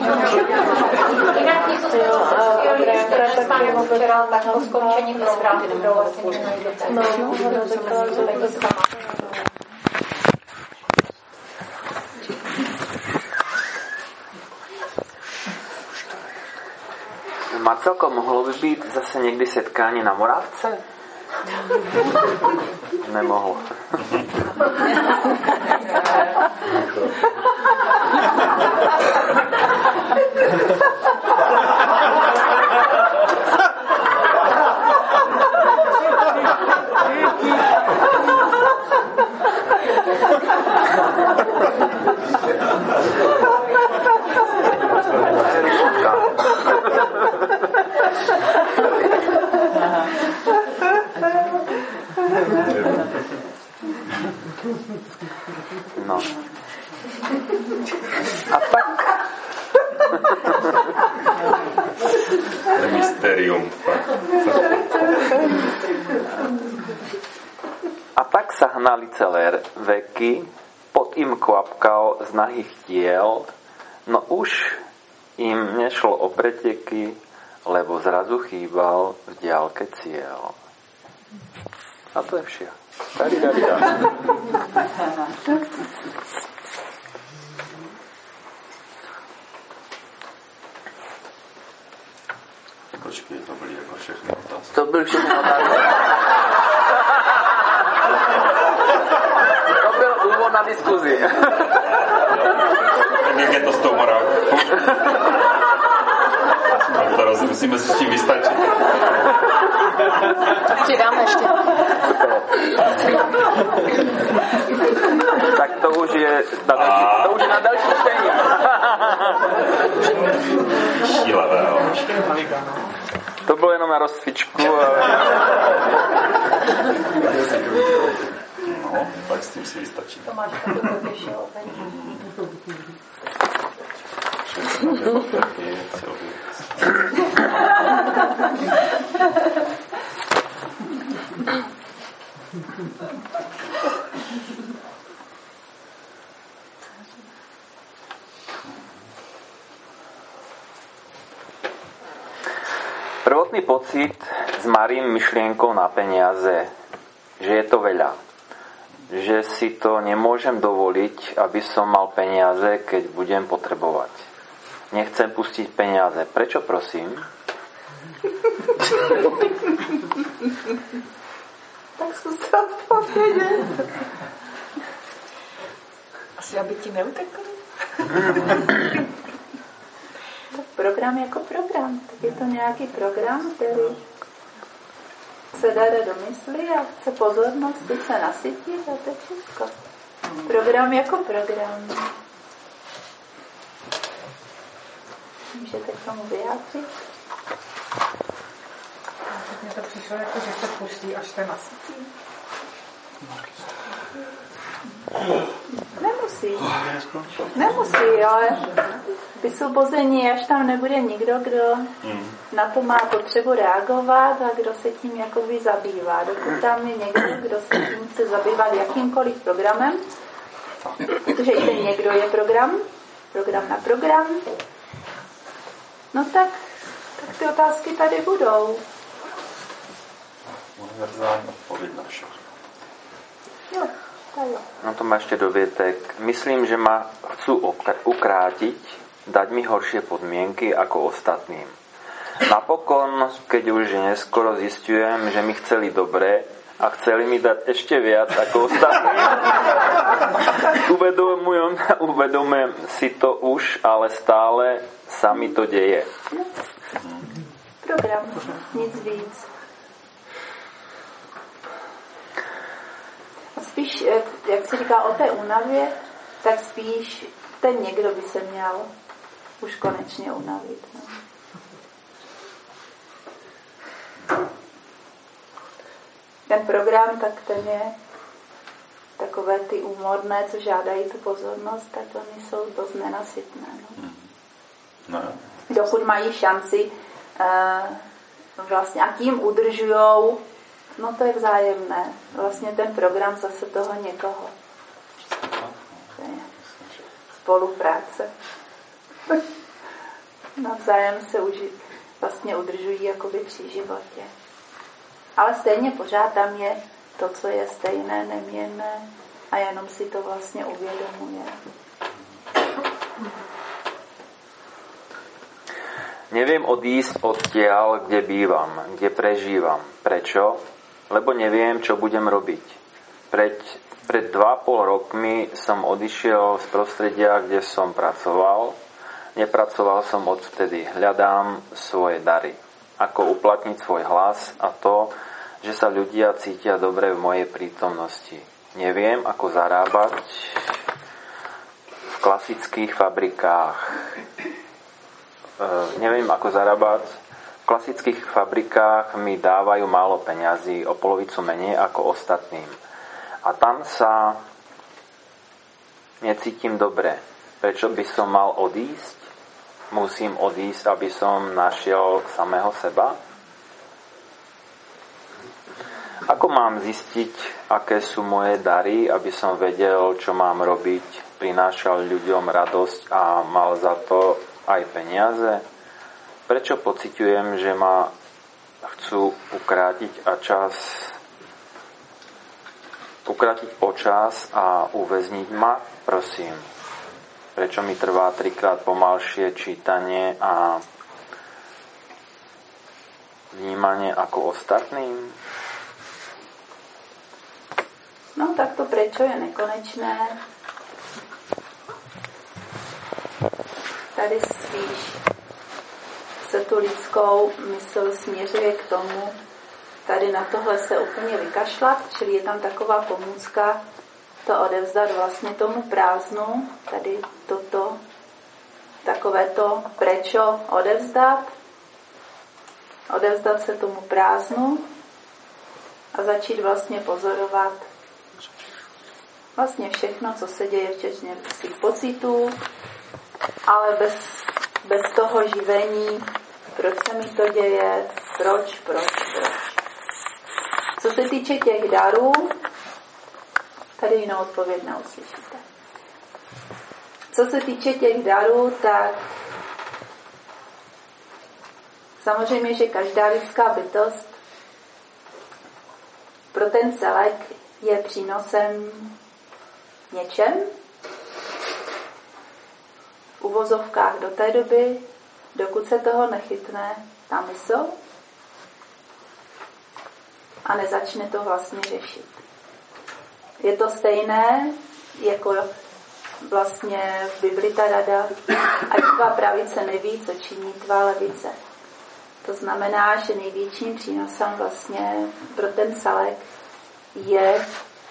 Jinak něco včera tak po skončení to zprávy nebylo vlastně Marcelko, mohlo by být zase někdy setkání na Moravce? Nemohlo. No. A tak... Mysterium. A tak sa hnali celé veky, pod im kvapkal z nahých tiel, no už im nešlo o preteky, lebo zrazu chýbal v diaľke cieľ. A to je vše. Tady. Počkej, to byly jako všechny otázky. To byly všechny otázky. To byl úvod na diskuzi. Jak je to s tou Moravkou? To musíme si s tím vystačit. Přidáme ještě. Tak to už je na další čtení. Šílevé, jo. To bylo jenom na rozcvičku. Ale... No, tak s tím si vystačí. To máš to těšilo. Prvotný pocit s Marím myšlienkou na peniaze, že je to veľa. Že si to nemôžem dovoliť, aby som mal peniaze, keď budem potrebovať. Nechcem pustiť peniaze. Prečo, prosím? Tak zkus to odpovědět. Asi, aby ti neutekli. Program jako program. Tak je to nějaký program, který se dá do mysli a chce pozornost, chce se nasytit a to je všechno. Program jako program. Můžete k tomu vyjádřit? Mně to přišlo jako, že se pustí, až se nasytí. Nemusí, ale vysvobození, až tam nebude nikdo, kdo na to má potřebu reagovat a kdo se tím jakoby zabývá. Dokud tam je někdo, kdo se tím chce zabývat jakýmkoliv programem, protože i ten někdo je program na program, no tak ty otázky tady budou. Univerzální odpověď na všechno. Jo. No to má ešte dovietek. Myslím, že ma chcú ukrátiť, dať mi horšie podmienky ako ostatným. Napokon, keď už neskoro zistujem, že mi chceli dobre a chceli mi dať ešte viac ako ostatní, uvedomujem si to už, ale stále sa mi to deje. Program, nic víc. Spíš, jak se říká o té únavě, tak spíš ten někdo by se měl už konečně unavit. No. Ten program, tak ten je takové ty úmorné, co žádají tu pozornost, tak oni jsou dost nenasytné. No. Dokud mají šanci vlastně a tím udržujou. No to je vzájemné. Vlastně ten program zase toho někoho. To je spolupráce. navzájem se vlastně udržují jakoby při životě. Ale stejně pořád tam je to, co je stejné, neměnné a jenom si to vlastně uvědomuje. Neviem odísť odtiaľ, kde bývam, kde prežívam. Prečo? Lebo neviem, čo budem robiť. Pred 2,5 rokmi som odišiel z prostredia, kde som pracoval. Nepracoval som odvtedy. Hľadám svoje dary. Ako uplatniť svoj hlas a to, že sa ľudia cítia dobre v mojej prítomnosti. Neviem, ako zarábať v klasických fabrikách. V klasických fabrikách mi dávajú málo peňazí, o polovicu menej ako ostatným. A tam sa necítim dobre. Prečo by som mal odísť? Musím odísť, aby som našiel samého seba? Ako mám zistiť, aké sú moje dary, aby som vedel, čo mám robiť, prinášal ľuďom radosť a mal za to aj peniaze? Prečo pociťujem, že ma chcú ukrátiť o čas a uväzniť ma? Prosím. Prečo mi trvá 3-krát pomalšie čítanie a vnímanie ako ostatným? No tak to prečo je nekonečné. Tady spíš se tu lidskou mysl směřuje k tomu, tady na tohle se úplně vykašlat, čili je tam taková pomůcka to odevzdat vlastně tomu prázdnu, tady toto, takové to prečo odevzdat se tomu prázdnu a začít vlastně pozorovat vlastně všechno, co se děje, včetně svých pocitů, ale bez toho živení, proč se mi to děje, proč. Co se týče těch darů, tady jinou odpověď neuslyšíte. Co se týče těch darů, tak samozřejmě, že každá lidská bytost pro ten celek je přínosem něčem, v uvozovkách do té doby, dokud se toho nechytne ta mysl a nezačne to vlastně řešit. Je to stejné, jako vlastně v Bibli ta rada, ať tvá pravice neví, co činí tvá levice. To znamená, že největším přínosem vlastně pro ten celek je,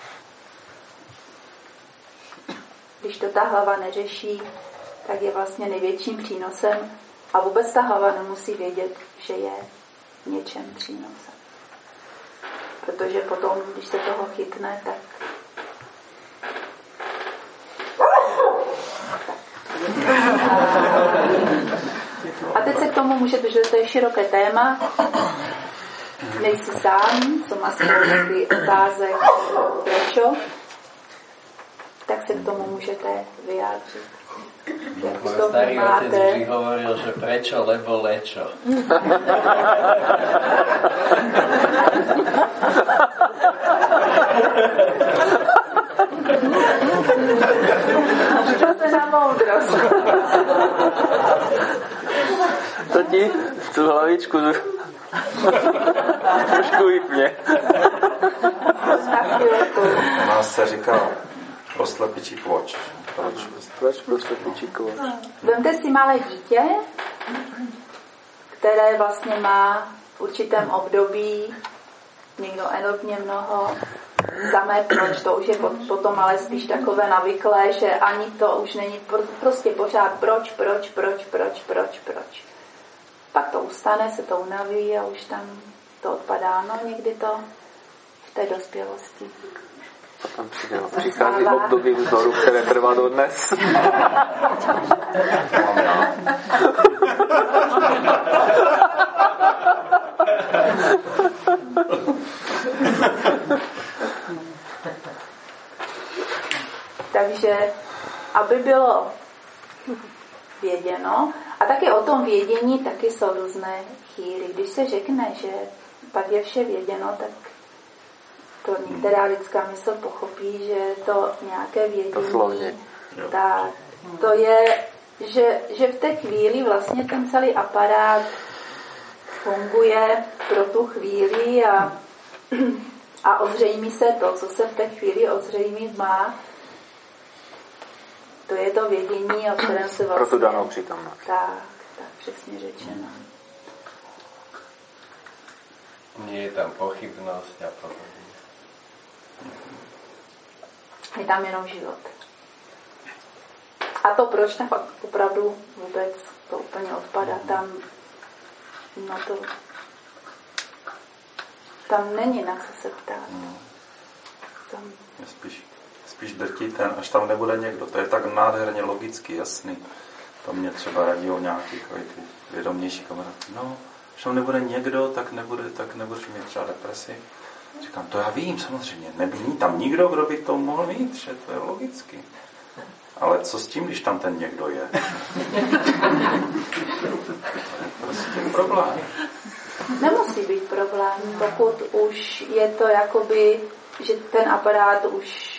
když to ta hlava neřeší, tak je vlastně největším přínosem a vůbec ta hlava nemusí vědět, že je v něčem přínosem. Protože potom, když se toho chytne, tak a teď se k tomu můžete, že to je široké téma, nejsi sám, to má spousty otázek, prečo, tak se k tomu můžete vyjádřit. Môj starý otec vždy hovoril, že prečo, lebo lečo. To se na moudrost. To ti tú hlavičku trošku vypne. U nás se říká proslepičí kvoč. Proč proslepičí kvoč? Vemte si malé dítě, které vlastně má v určitém období někdo enormně mnoho samé proč, to už je potom ale spíš takové navyklé, že ani to už není prostě pořád proč. Pak to ustane, se to unaví a už tam to odpadá. No někdy to v té dospělosti. Potom přichází období vzoru, které trvá dodnes. Takže, aby bylo věděno, A taky o tom vědění taky jsou různé chýry. Když se řekne, že pak je vše věděno, tak to některá lidská mysl pochopí, že to nějaké vědění, tak to je, že v té chvíli vlastně ten celý aparát funguje pro tu chvíli a ozřejmí se to, co se v té chvíli ozřejmit má. To je to vědění, o kterém se vlastně... Pro tu danou přítomnost. Tak přesně řečeno. Nie je tam pochybnosť a podobně. Je tam jenom život. A to proč tam fakt opravdu vůbec to úplně odpadá. Tam není na co se ptát. Tam... Spíš drtí ten, až tam nebude někdo. To je tak nádherně logicky, jasný. To mě třeba radí o nějaký ty vědomější kamarád. No, až tam nebude někdo, tak nebudeš mít třeba depresi. Říkám, to já vím samozřejmě. Není tam nikdo, kdo by to mohl mít, že to je logicky. Ale co s tím, když tam ten někdo je? To je prostě problém. Nemusí být problém, pokud už je to jakoby, že ten aparát už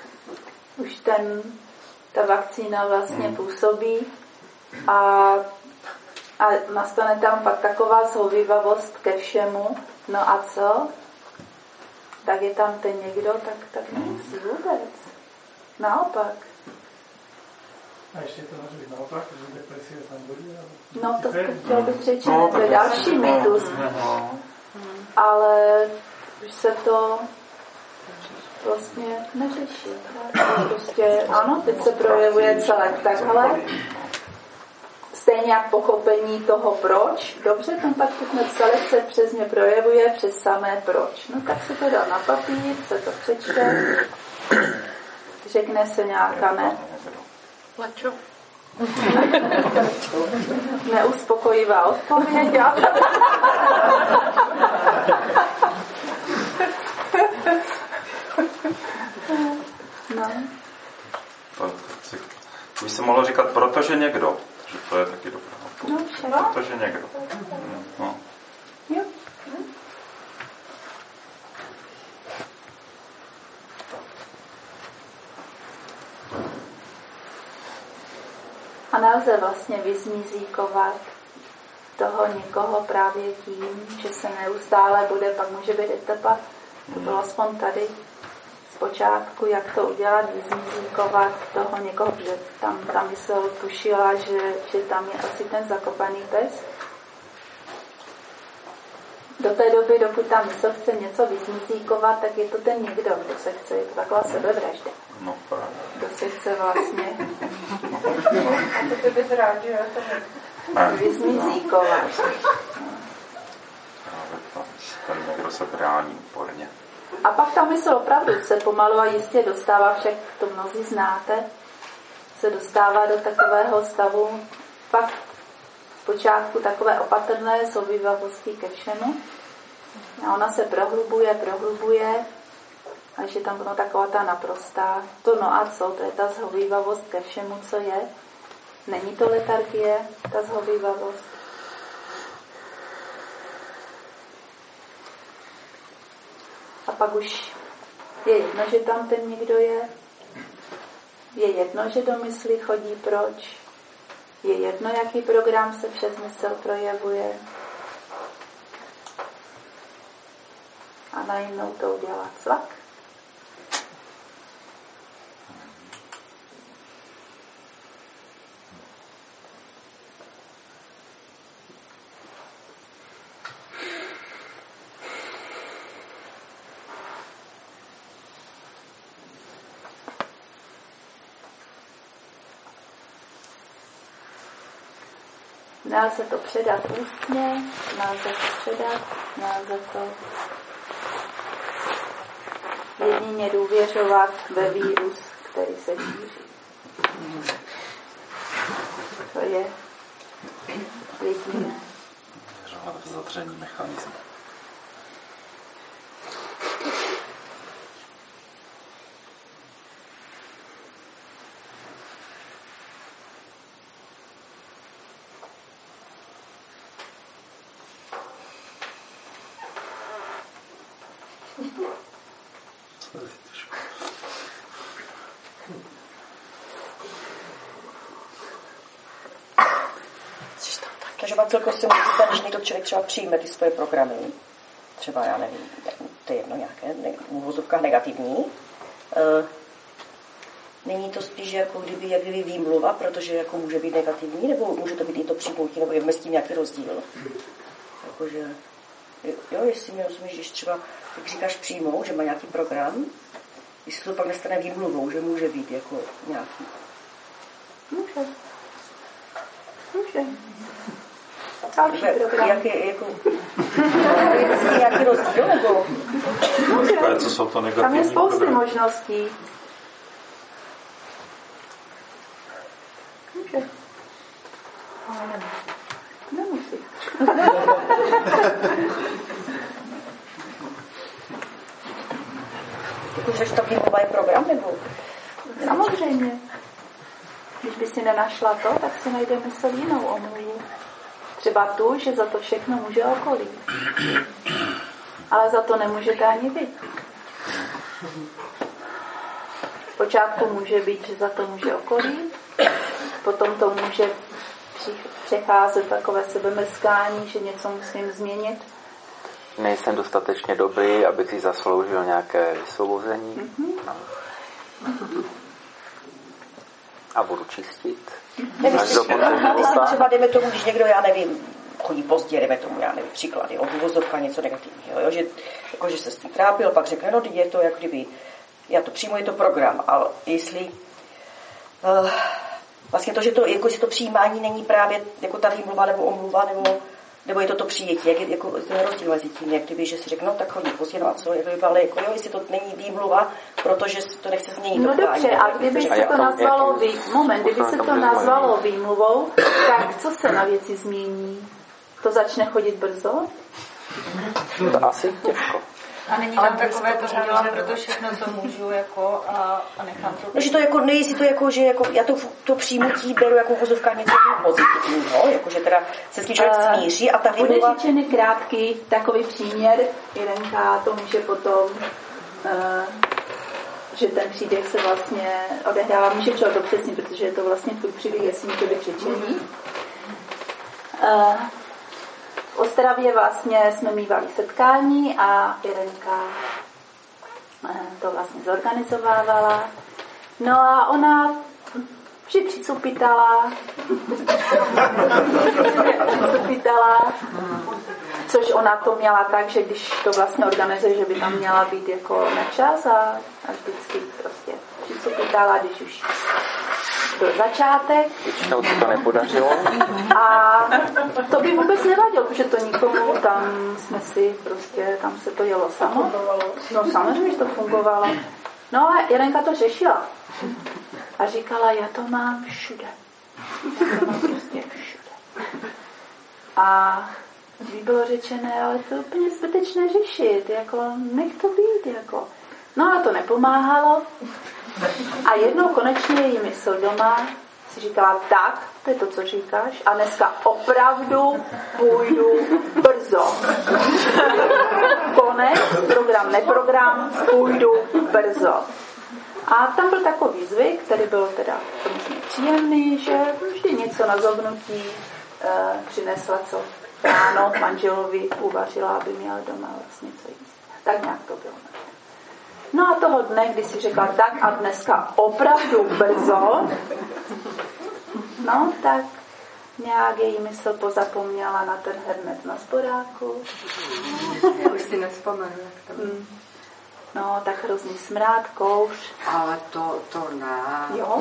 ta vakcína vlastně působí a nastane tam pak taková shovívavost ke všemu. No a co? Tak je tam ten někdo, tak nemusí vůbec. Naopak. A ještě to může být naopak, že depresie tam bude? No to chtěl bych řečeno, to je další mýtus. Ale už se to vlastně neřeší. Prostě ano, teď se projevuje celé takhle. Stejně jak pochopení toho proč. Dobře, ten pak celek se přes mě projevuje přes samé proč. No tak se to dá na papír, se to přečte, řekne se nějaká Plaču. Neuspokojivá odpověď. No. To by se mohlo říkat, protože někdo. Že to je taky dobré. No, protože někdo. No. Jo. A nelze vlastně vyzmizíkovat toho někoho právě tím, že se neustále bude, pak může být etapa, to bylo aspoň tady zpočátku, jak to udělat, vyzmizíkovat toho někoho, protože tam ta mysl tušila, že tam je asi ten zakopaný pes. Do té doby, dokud ta mysl chce něco vyzmizíkovat, tak je to ten někdo, kdo se chce, je to taková sebevražda. No, právě. Kdo se chce vlastně A to bys rád, že jo? vyzmizíkovat. Právě ten někdo se brání úporně. A pak ta mysl opravdu se pomalu a jistě dostává, však to mnozí znáte, se dostává do takového stavu, pak v počátku takové opatrné shovívavosti ke všemu. A ona se prohlubuje, až je tam taková ta naprostá. To no a co, to je ta shovívavost ke všemu, co je. Není to letargie, ta shovívavost. A pak už je jedno, že tam ten někdo je. Je jedno, že do mysli chodí proč. Je jedno, jaký program se přes mysl projevuje. A najednou to udělá cvak. Nelze to předat ústně, nelze to jedině důvěřovat ve vírus, který se šíří. To je jediné. Důvěřovat v zadření mechanismu. Takže má celkově si může říct, když někdo člověk třeba přijme ty svoje programy, třeba, já nevím, to je jedno nějaké, v uvozovkách negativní, není to spíš jako kdyby výmluva, protože jako může být negativní, nebo může to být i to připojití, nebo je mezi tím nějaký rozdíl? Jakože, jo, jestli mi rozumíš, že třeba, jak říkáš přijmou, že má nějaký program, jestli to pak nestane výmluvou, že může být jako nějaký. Může. Další program. Jaký rozdíl, nebo? Co jsou to negativní? Tam je spousty možností. Může. Ale nemusí. Jakože to výmluva je program, nebo? Samozřejmě. Když by si nenašla to, tak si najde mysl jinou omluvu. Třeba tu, že za to všechno může okolí. Ale za to nemůžete ani vy. V počátku může být, že za to může okolí, potom to může přecházet takové sebemrskání, že něco musím změnit. Nejsem dostatečně dobrý, abych si zasloužil nějaké vysvobození. A budu čistit. Třeba dejme tomu, když někdo, já nevím, chodí pozdě, dejme tomu, já nevím, příklady, od uvozovka něco negativního, jo? Že se s tím trápil, pak řekne, no, je to jak kdyby, já to přijmu, je to program, ale jestli vlastně to, že to, jako jestli to přijímání není právě jako ta výmluva nebo omluva, nebo je to přijetí, jak je jako ten rozdíl mezi tím, jak kdyby, že si řekne, no tak chodí pozdě, no a co, ale jako jo, jestli to není výmluva, protože to nechce změnit. No dobře, a kdyby se to nazvalo kdyby se to nazvalo výmluvou, tak co se na věci změní? To začne chodit brzo? To asi těžko. A není tam takové to udělám, proto všechno, co můžu, jako, a nechám to. No, že to jako, nejsi to jako, že jako, já to přijmutí beru jako vozovka něco pozitivního, jako, že teda se s tím člověk smíří a ta výmluva... Bude řečený krátký takový příměr, Jelenka to může potom, že ten příběh se vlastně odehrává, může třeba to přesně, protože je to vlastně tvůj příběh, jestli může být řečený. V Ostravě vlastně jsme mívali setkání a Jelenka to vlastně zorganizovávala. No a ona vždy přicupitala, což ona to měla tak, že když to vlastně organizuje, že by tam měla být jako na čas a vždycky prostě přicupitala, když už byl začátek. Většinou se to nepodařilo. A to by vůbec nevadilo, protože to nikomu, tam jsme si prostě, tam se to jelo samo. No samozřejmě, že to fungovalo. No a Jelenka to řešila. A říkala, já to mám všude. Já to mám prostě všude. A když bylo řečené, ale to je úplně zbytečné řešit, jako nech to být, jako. No a to nepomáhalo. A jednou konečně její mysl doma si říkala, tak, to je to, co říkáš, a dneska opravdu půjdu brzo. Konec, program, neprogram, půjdu brzo. A tam byl takový zvyk, který byl teda samozřejmě příjemný, že vždy něco na zobnutí přinesla, co ráno manželovi uvařila, aby měl doma vlastně co jíst. Tak nějak to bylo. No a toho dne, kdy si řekla tak a dneska opravdu brzo, no tak nějak její mysl pozapomněla na ten hrnec na sporáku. Já už si nevzpomenu, jak to bylo. No, tak hrozný smrád, kouř. Ale to ne. Jo.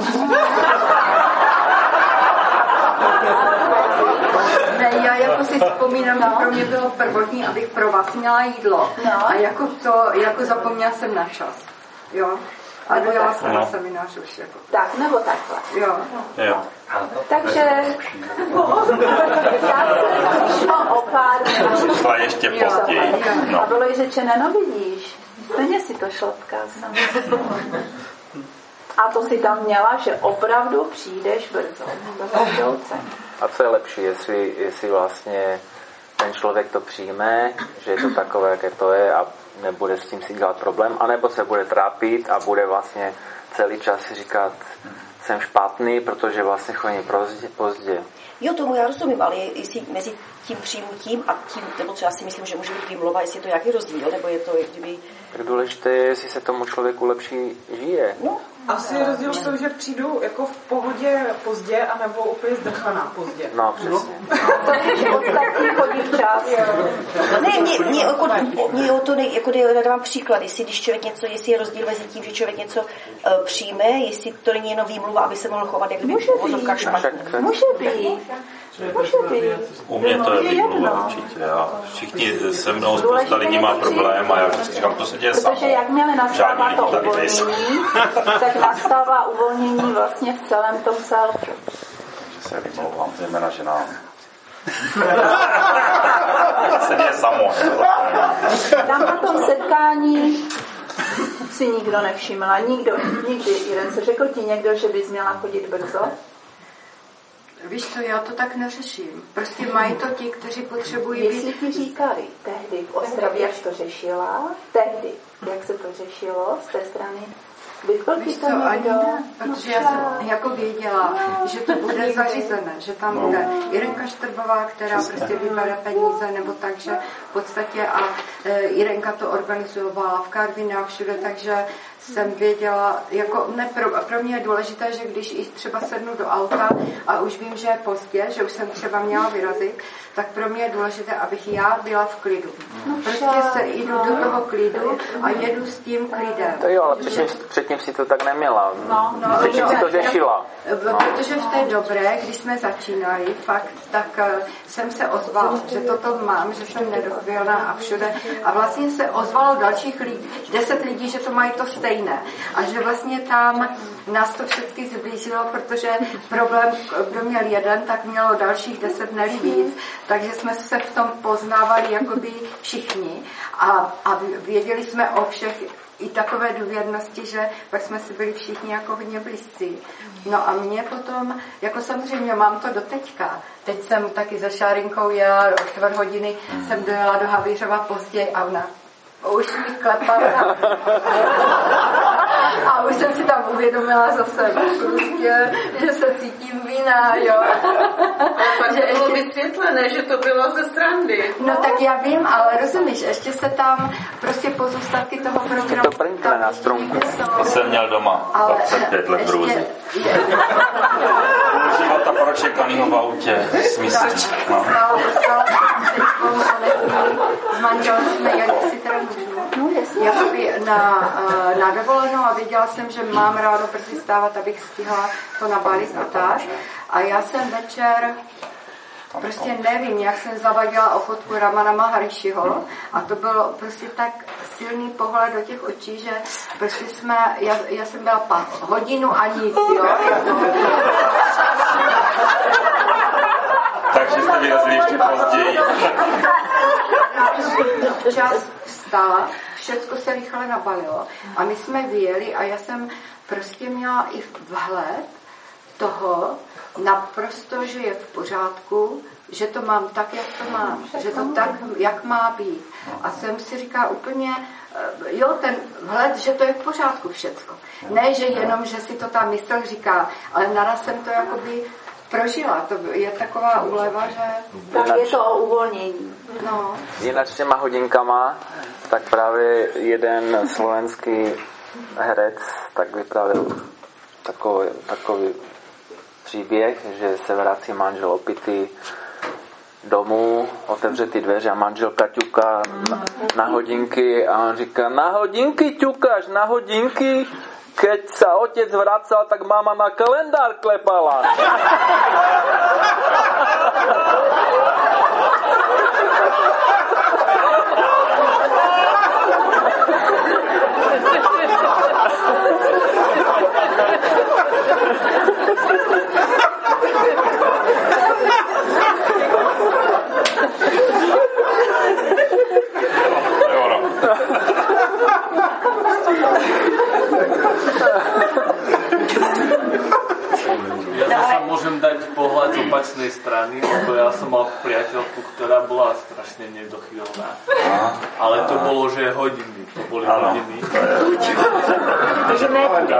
Ne, já jako si vzpomínám, že pro mě bylo prvotní, abych pro vás měla jídlo. No. A jako zapomněla jsem na čas. Jo. A dojela jsem na seminář už jako. Tak, nebo takhle. Jo. Takže já jsem přišla o pár minut. Přišla ještě později. A bylo jí řečené, no vidíš, stejně si to šlapka. A to si tam měla, že opravdu přijdeš brzo. A co je lepší, jestli vlastně ten člověk to přijme, že je to takové, jaké to je a nebude s tím si dělat problém, anebo se bude trápit a bude vlastně celý čas si říkat, jsem špatný, protože vlastně chodím pozdě. Jo, tomu já rozumím, ale jestli mezi tím přijmutím a tím, nebo co já si myslím, že může být výmluva, jestli je to nějaký rozdíl, nebo je to, kdyby... Tak důležité je, jestli se tomu člověku lepší žije. No. Asi je rozdíl v tom, že přijdu jako v pohodě pozdě, anebo úplně zdrchaná pozdě. No, přesně. Ostatní chodí včas. Ne, mě o to dávám příklad, když člověk něco, jestli je rozdíl mezi tím, že člověk něco přijme, jestli to není jenom výmluva, aby se mohl chovat, jak kdyby v vozovkách špatně. Může být. U mě to je výmluva určitě. A všichni se mnou, spousta lidí má problém a já vždycky říkám, to se děje samo. Protože jakmile nastává to uvolnění, tak nastává uvolnění vlastně v celém tom selfu. Takže se vymlouvám, zejména ženám. se děje samo. Tam na tom setkání si nikdo nevšimla, nikdy jeden se řekl ti někdo, že bys měla chodit brzo? Víš co, já to tak neřeším. Prostě mají to ti, kteří potřebují Jestli ti říkali tehdy v Ostravě, jak to řešila, tehdy, jak se to řešilo z té strany, víš co, ani ne, protože já jsem jako věděla, že to bude zařízené, že tam bude Jirenka Štrbová, která prostě vybere peníze, nebo takže v podstatě a Jirenka to organizovala v Karvinách všude, takže jsem věděla, jako ne, pro mě je důležité, že když i třeba sednu do auta a už vím, že je pozdě, že už jsem třeba měla vyrazit, tak pro mě je důležité, abych já byla v klidu. Prostě se jdu do toho klidu a jedu s tím klidem. To jo, ale předtím si to tak neměla. Předtím si to řešila. Protože v té dobré, když jsme začínali, fakt, tak jsem se ozvala, že toto mám, že jsem nedochvělná a všude. A vlastně se ozvalo dalších lidí, 10 lidí, že to mají to stejné. A že vlastně tam nás to všechny zblížilo, protože problém, kdo měl jeden, tak mělo dalších 10 víc. Takže jsme se v tom poznávali jakoby všichni a věděli jsme o všech i takové důvěrnosti, že pak jsme si byli všichni jako hodně blízcí. No a mě potom, jako samozřejmě mám to doteďka. Teď jsem taky za Šárinkou jela, o 4 jsem dojela do Havířova později a ona už mi klepala. A už jsem si tam uvědomila zase prostě, že se cítím vina, jo. Pak to bylo vysvětlené, že to bylo ze srandy. No tak já vím, ale rozumíš, ještě se tam prostě pozůstatky toho programu... To prnkne na stromku. To jsem měl doma, 25 let v Růzi. Života pročekanýho v autě, smysl. S manželem jsme jeli si teda jakoby na dovolenou a věděla jsem, že mám ráno brzy stávat, abych stihla to nabalit a tak. A já jsem večer prostě nevím, jak jsem zavadila o fotku Ramana Maharishiho a to bylo prostě tak silný pohled do těch očí, že prostě já jsem byla hodinu a nic, jo. Takže jste vyrazili ještě později. Čas vstala, všecko se rychle nabalilo a my jsme vyjeli a já jsem prostě měla i vhled toho naprosto, že je v pořádku, že to mám tak, jak to mám, že to tak, jak má být. A jsem si říkala úplně, jo, ten vhled, že to je v pořádku všecko. Ne, že jenom, že si to tam mysl říká, ale naraz jsem to jakoby prožila. To je taková úleva, že... Tak je to o uvolnění. No. Jinak s těma hodinkama, tak právě jeden slovenský herec tak vyprávěl takový příběh, že se vrací manžel opitý domů, otevře ty dveře a manželka ťuká na hodinky a on říká, na hodinky ťukáš, na hodinky? Keď sa otec vracal, tak mama na kalendár klepala. Ja sa môžem dať pohľad ale z opačnej strany, lebo ja som mal priateľku, ktorá bola strašne nedochvíľná. Ale to bolo, že hodiny. To boli hodiny. Takže nepůjde.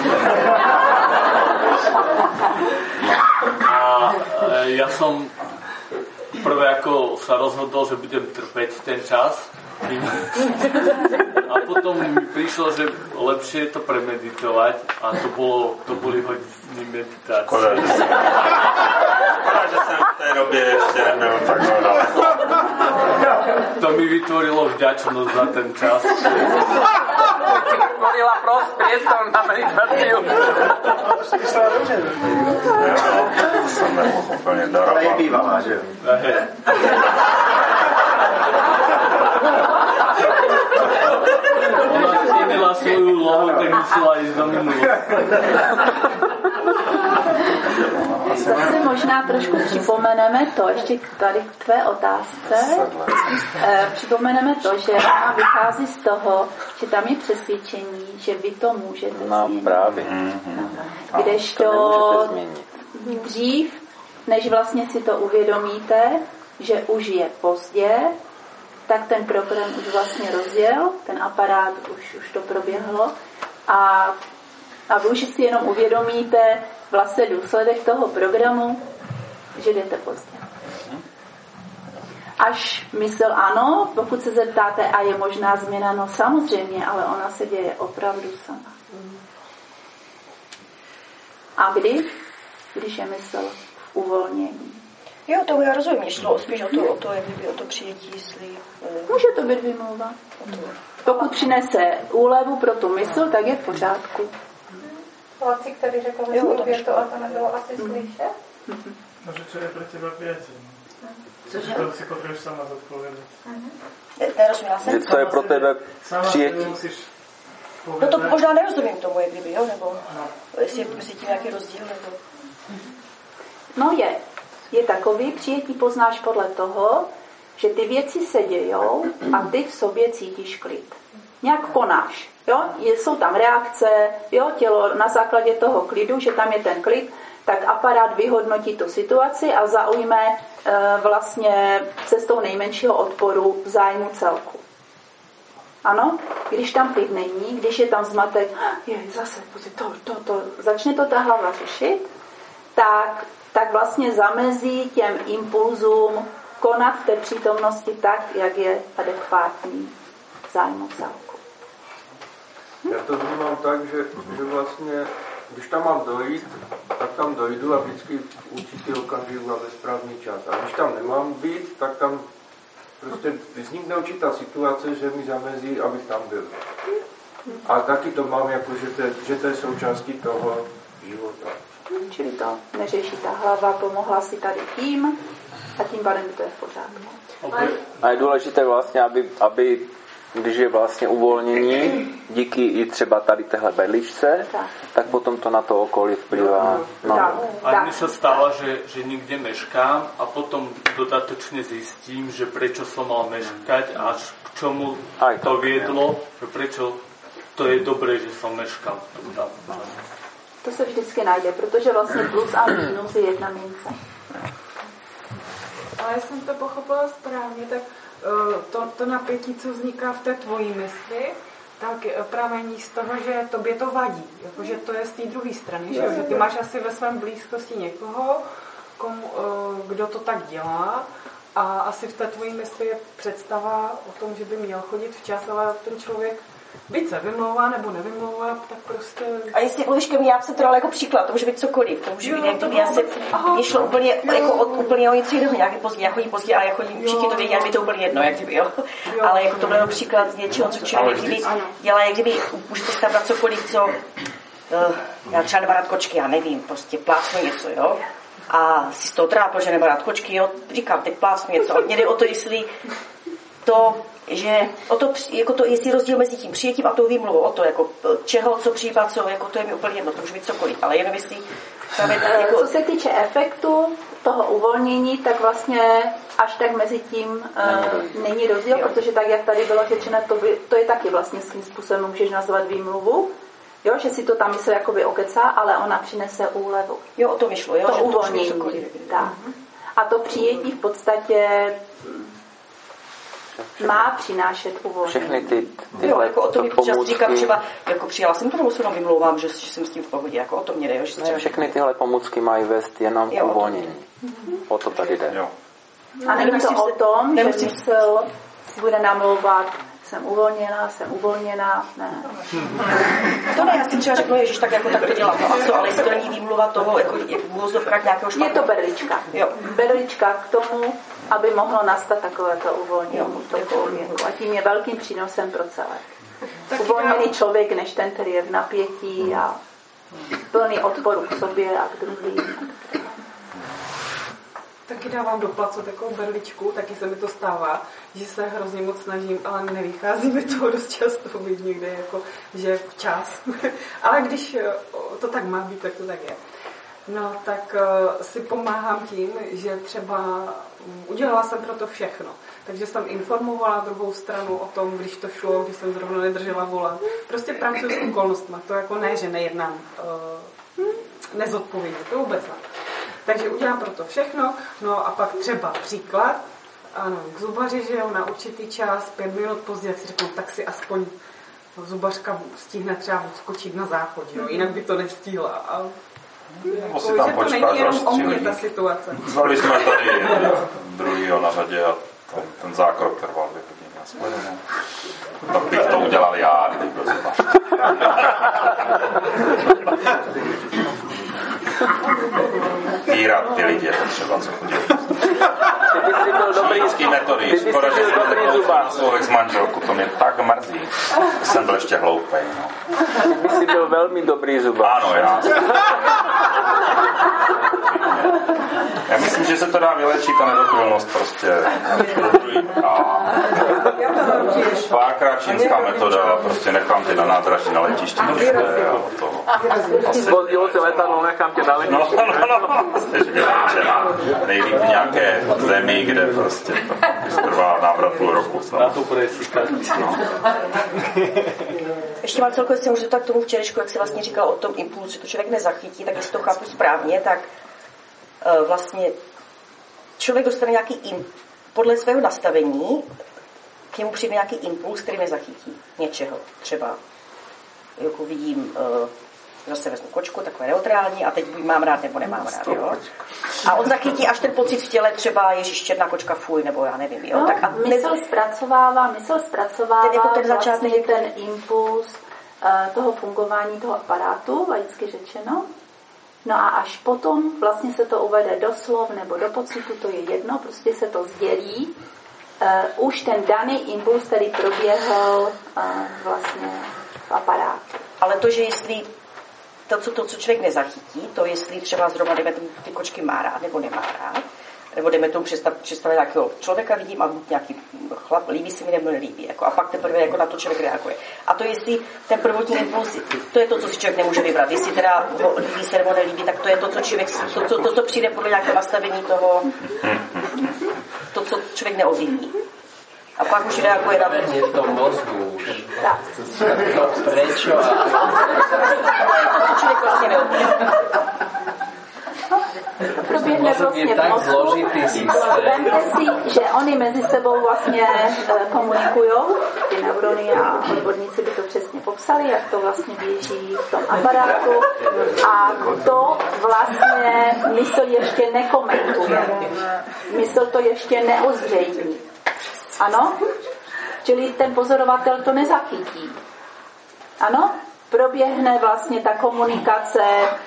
A ja som prvé ako sa rozhodol, že budem trpeť ten čas. A potom mi prišlo, že lepšie je to premeditovať a to boli hodiny meditácie. Škoda, že jsem v té době ještě nebyl takhle daleko. To mi vytvorilo vďačnosť za ten čas. Vytvorila priestor na meditáciu. To jsem úplně daroval. Je bývalá, že jo? Ona změnila svou úlohu, tak musela jít do minulosti. Zase možná trošku připomeneme to, ještě tady k tvé otázce, připomeneme to, že ona vychází z toho, že tam je přesvědčení, že vy to můžete změnit. Právě. Kdežto dřív, než vlastně si to uvědomíte, že už je pozdě, tak ten program už vlastně rozjel, ten aparát už to proběhlo a vy už si jenom uvědomíte vlastně důsledek toho programu, že jdete pozdě. Až mysl ano, pokud se zeptáte, a je možná změna, no samozřejmě, ale ona se děje opravdu sama. A když je mysl v uvolnění. Jo, tomu já rozumím, mě šlo spíš o to přijetí, jestli... Může to být vymluva. Pokud přinese úlevu pro tu mysl, tak je v pořádku. Lacik tady řekl hezkou větu a to nebylo asi slyšet? No, že čo je pre teba priateľ. Cože? To si potrebuješ sama zodpovedať. Nerozumila jsem. Co je pro tebe přijetí? No to možná nerozumím tomu, jak kdyby, jo? Nebo jestli je mezi tím nějaký rozdíl, nebo... No je takový, přijetí poznáš podle toho, že ty věci se dějou a ty v sobě cítíš klid. Nějak konáš. Jo? Jsou tam reakce, jo? Tělo na základě toho klidu, že tam je ten klid, tak aparát vyhodnotí tu situaci a zaujme vlastně cestou nejmenšího odporu v zájmu celku. Ano? Když tam klid není, když je tam zmatek, zase to, začne to ta hlava řešit, tak vlastně zamezí těm impulzům konat v té přítomnosti tak, jak je adekvátní zájmu celku. Já to vnímám tak, že vlastně, když tam mám dojít, tak tam dojdu a vždycky v určitý okamžiku a ve správný čas. A když tam nemám být, tak tam prostě vznikne určitá situace, že mi zamezí, abych tam byl. A taky to mám jako, že to je součástí toho života. Čili to neřeší ta hlava, pomohla si tady tím a tím pádem to je v pořádku. A je důležité vlastně, aby když je vlastně uvolnění díky i třeba tady téhle berličce, tak potom to na to okolí vplývá. No. A mne sa stalo, že nikde meškám a potom dodatočne zistím, že prečo som mal meškať a až k čomu to viedlo, že prečo to je dobré, že som meškal. To se vždycky najde, protože vlastně plus a minus je jedna mince. Ale jestli jsem to pochopila správně, tak to napětí, co vzniká v té tvojí mysli, tak pramení z toho, že tobě to vadí. Jakože to je z té druhé strany, že ty máš asi ve svém blízkosti někoho, kdo to tak dělá a asi v té tvojí mysli je představa o tom, že by měl chodit včas, ale ten člověk byť se vymlouvá nebo nevymlouvá, tak prostě... A jestli mluvíš ke mně, já jsem to dala jako příklad, to může být cokoliv, to může být, jak kdyby já se šlo úplně o něco jiného, nějaký pozdě, já chodím pozdě, ale já chodím, všichni to vědí, jak mi to úplně jedno, jak kdyby, jo. Ale jako to byl příklad z něčeho, co člověk kdyby dělá, jak kdyby, můžete si tam dát cokoliv, co, já třeba nemám rád kočky, já nevím, prostě plácnu něco, jo. A si z toho trápil, že nemám rád kočky, jo, říkám, teď plácnu něco, mě jde o to, jestli to, že o to, jako to, jestli rozdíl mezi tím přijetím a tou výmluvou, o to, jako čeho, co přijímat, co, jako to je mi úplně jedno, to může být cokoliv, ale jenom jestli... Jako... Co se týče efektu toho uvolnění, tak vlastně až tak mezi tím není rozdíl, protože tak, jak tady bylo řečeno, to je taky vlastně svým způsobem můžeš nazvat výmluvu, Jo, že si to tam mysl jakoby okecá, ale ona přinese úlevu. Jo, o to vyšlo, jo? To uvolnění. Tak. A to přijetí v podstatě má přinášet uvolnění. Všechny ty jo, jako o to mi čas říkám třeba, jako přijala jsem to, nebo se vymlouvám, že jsem s tím v pohodě, jako o to mě jde. Jo, že ne, všechny tyhle pomůcky mají vést jenom k uvolnění. O to tady jde. Jo. A není to o tom, že mysl si bude namlouvat, jsem uvolněná, ne. To ne, já si třeba řeknu, Ježíš, tak jako tak to dělám. No a co, ale jestli to není výmluva toho, jako vůzovkrat nějakého špatného. Je to berlička. Jo. Berlička k tomu, aby mohlo nastat takovéto uvolnění v tom věku. A tím je velkým přínosem pro celé. Uvolněný člověk, než ten, který je v napětí a plný odporu k sobě a k druhým. Taky dávám do placu takovou berličku, taky se mi to stává, že se hrozně moc snažím, ale nevychází mi toho dost často být někde, jako, že včas. Ale když to tak má být, tak to tak je. No, tak si pomáhám tím, že třeba udělala jsem pro to všechno. Takže jsem informovala druhou stranu o tom, když to šlo, když jsem zrovna nedržela volant. Prostě pracuji s okolnostmi. To jako ne, že nejednám nezodpovědně, to vůbec ne. Takže udělám pro to všechno, no a pak třeba příklad, ano, k zubaři, že jo, na určitý čas, 5 minut později, si řeknu, tak si aspoň zubařka stihne třeba odskočit na záchod, jo, jinak by to nestihla. A jako, že to není jenom o mě ta situace. Zvali jsme tady druhýho na řadě a ten zákrok trval 2 hodiny. Tak bych to udělal já, kdyby byl zubař. Týrat ty lidi je potřeba, co chodí. Čínský metody. Skoro, že jsem nepovedl svou ex-manželku. To mě tak mrzí. Jsem byl ještě hloupej. No. Ty jsi byl velmi dobrý zubař. Ano, já. Já myslím, že se to dá vylečit a nedochvilnost prostě. Párkrát čínská metoda, prostě nechám tě na nádraží na letišti. Pozdilo se letadlo, nechám tě na letišti. No. Jsi vyléčená. Nejlíp v nějaké zemi, kde prostě to trvá návrat půl roku. Na to presíka. No. Ještě mám celkově se můžu zeptat k tomu včerejšku, jak jsi vlastně říkal o tom impulsu, že to člověk nezachytí, tak jestli to chápu správně, tak vlastně člověk dostane nějaký podle svého nastavení, k němu přijde nějaký impuls, který nezachytí něčeho. Třeba jako vidím, zase vezmu kočku, takové neutrální a teď buď mám rád nebo nemám rád. Jo? A on zachytí až ten pocit v těle, třeba ježiš, černá kočka, fuj, nebo já nevím. Jo? No, tak a mysl zpracovává ten vlastně ten impuls toho fungování toho aparátu, laicky řečeno. No a až potom vlastně se to uvede do slov nebo do pocitu, to je jedno, prostě se to sdělí. Už ten daný impuls, který proběhl vlastně v aparátu. Ale to, že jestli to, co člověk nezachytí, to jestli třeba zrovna jdeme ty kočky má rád nebo nemá rád, nebo jdeme tomu představit nějakého člověka, vidím a nějaký chlap, líbí se mi nebo nelíbí. Jako, a pak teprve jako na to člověk reaguje. A to jestli ten prvotní impuls, to je to, co si člověk nemůže vybrat. Jestli teda ho líbí se nebo nelíbí, tak to je to, co člověk, to přijde podle nějakého nastavení toho, to, co člověk neovlivní. A pak už reaguje na to. Je to mozgu už. Tak. Prečo? To je to, co člověk vlastně neovlivní. Proběhne vlastně v mozku. Vemte si, že oni mezi sebou vlastně komunikujou, ty neurony a odborníci by to přesně popsali, jak to vlastně běží v tom aparátu a to vlastně mysl ještě nekomentuje. Mysl to ještě neozřejmí. Ano? Čili ten pozorovatel to nezachytí. Ano? Proběhne vlastně ta komunikace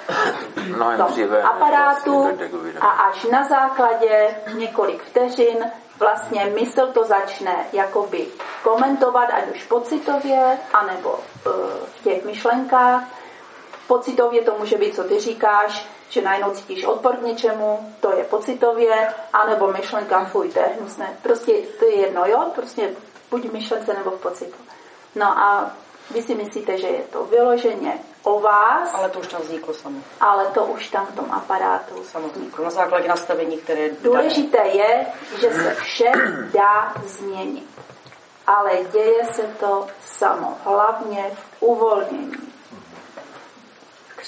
v aparátu a až na základě několik vteřin vlastně mysl to začne jakoby komentovat, ať už pocitově, anebo v těch myšlenkách. Pocitově to může být, co ty říkáš, že najednou cítíš odpor k něčemu, to je pocitově, anebo myšlenka, fuj, to je hnusné. Prostě to je jedno, jo? Prostě buď v myšlence nebo v pocitu. No a vy si myslíte, že je to vyloženě o vás. Ale to už tam vzniklo samo. Ale to už tam v tom aparátu vzniklo. Na základě nastavení, které... Důležité je, že se vše dá změnit. Ale děje se to samo. Hlavně v uvolnění.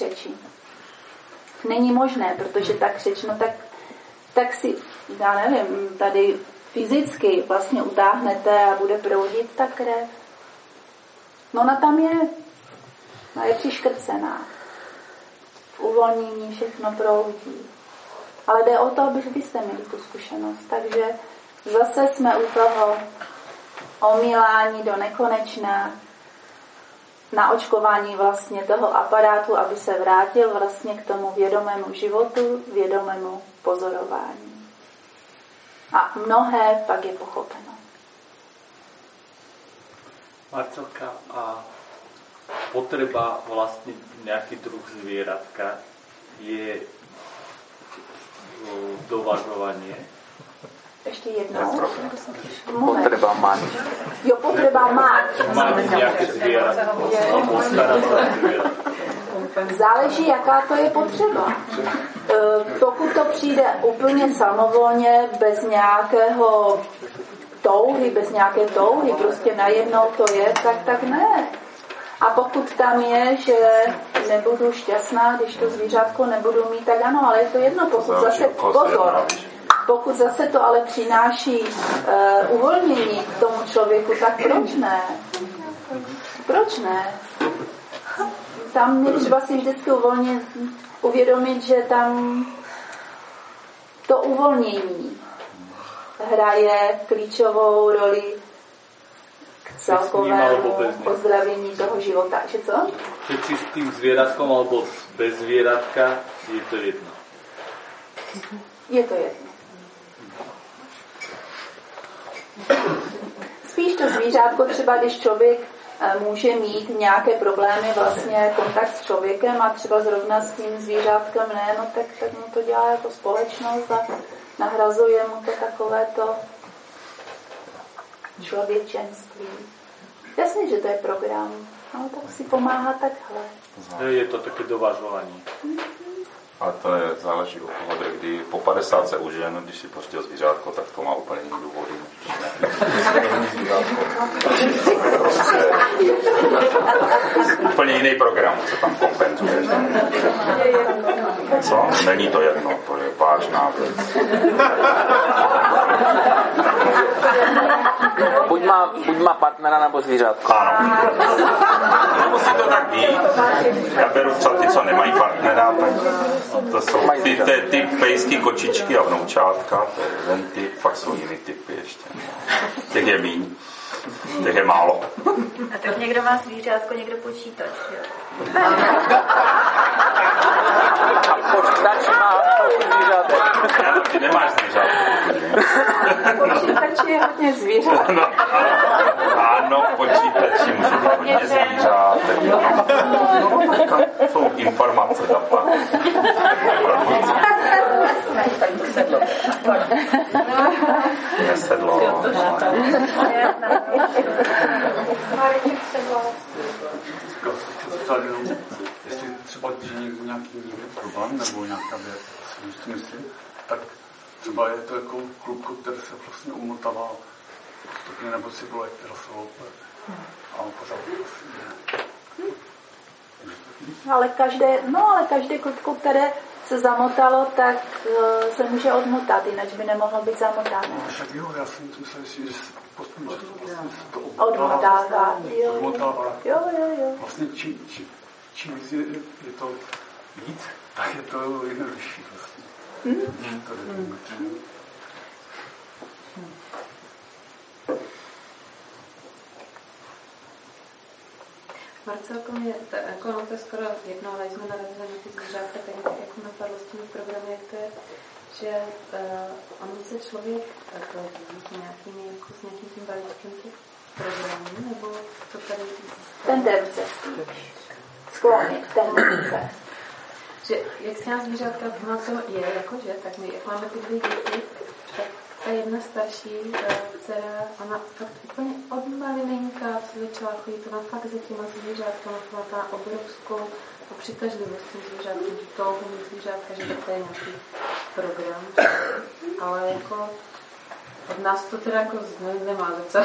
křeči. Není možné, protože ta křeč, no tak si, já nevím, tady fyzicky vlastně utáhnete a bude proudit ta krev. No ona tam je. No je přiškrcená. V uvolnění všechno proudí. Ale jde o to, abyste měli tu zkušenost. Takže zase jsme u toho omílání do nekonečna, naočkování vlastně toho aparátu, aby se vrátil vlastně k tomu vědomému životu, vědomému pozorování. A mnohé pak je pochopeno. Marcelka, a potreba vlastne nejaký druh zvieratka je dovažovanie. Ještě jednou. Potreba mať. Jo, potreba mať. Mať nejaké zvieratko. Záleží, jaká to je potřeba. Pokud to přijde úplně samovolně, bez nějakého touhy, bez nějaké touhy, prostě najednou to je, tak ne. A pokud tam je, že nebudu šťastná, když to zvířátko nebudu mít, tak ano, ale je to jedno, pokud zase pozor. Pokud zase to ale přináší uvolnění k tomu člověku, tak proč ne? Proč ne? Tam je třeba si vždycky uvědomit, že tam to uvolnění hraje klíčovou roli k celkovému ozdravění toho života. Že co? Že či s tým zvieratkom alebo bez zvieratka je to jedno. Je to jedno. Spíš to zvířátko třeba, když člověk může mít nějaké problémy, vlastně kontakt s člověkem a třeba zrovna s tím zvířátkem ne, no tak mu to dělá jako společnost a nahrazuje mu to takovéto člověčenství. Jasně, že to je program, no tak si pomáhá takhle. Je to také dovažování. Ale to záleží od toho, kdy po 50 se u žen, když si pustil zvířátko, tak to má úplně jiný důvody. Úplně jiný program, co tam kompenzuje. Co? Není to jedno, to je vážná věc. Buď má partnera nebo zvířátko. Ano. Musí to tak být. Já beru třeba ty, co nemají partnera, tak to jsou ty pejsky, kočičky a vnoučátka, to je jeden typ, fakt jsou jiný typy ještě. Těch je míň, těch je málo. A tak někdo má zvířátko, někdo počítač, jo? Počítač má zvířátek. Ty nemáš zvířátko. Počítač je hodně zvířat. No, ano, počítači může být hodně zvířátek. Jsou informace, data. Nesedlo. Jestli třeba, že někdo nějaký problém nebo nějaká věc, si myslím, tak třeba je to jako klubko, který se vlastně umotává postupně, nebo si bylo terasovou a on pořád Ale každé klubko, které se zamotalo, tak se může odmotat, jinak by nemohlo být zamotáno. Tak jo, já jsem myslel, že se postupně to odmotává. Jo. Vlastně čím víc je to víc, tak je to jednodušší vlastně. Marcelko, to je skoro jedno, ale jsme narazili na ty zvířátka, tak jako napadlo s těmi programy, jak to je, že on se člověk s nějakým tím balíčkem těch programů, nebo to tady... Tendence. Sklony, tendence. Že jak se nás zvířátka, no to je jakože, tak my, jak máme ty dvě děti, tak ta jedna starší dcera, ona fakt úplně od malilinka, co začala chodit, ona fakt za těma zvířátkama, ona má obrovskou přitažlivost tím zvířátkem, toho zvířátka, že to je nějaký program, ale jako Od nás to teda jako nemá docela.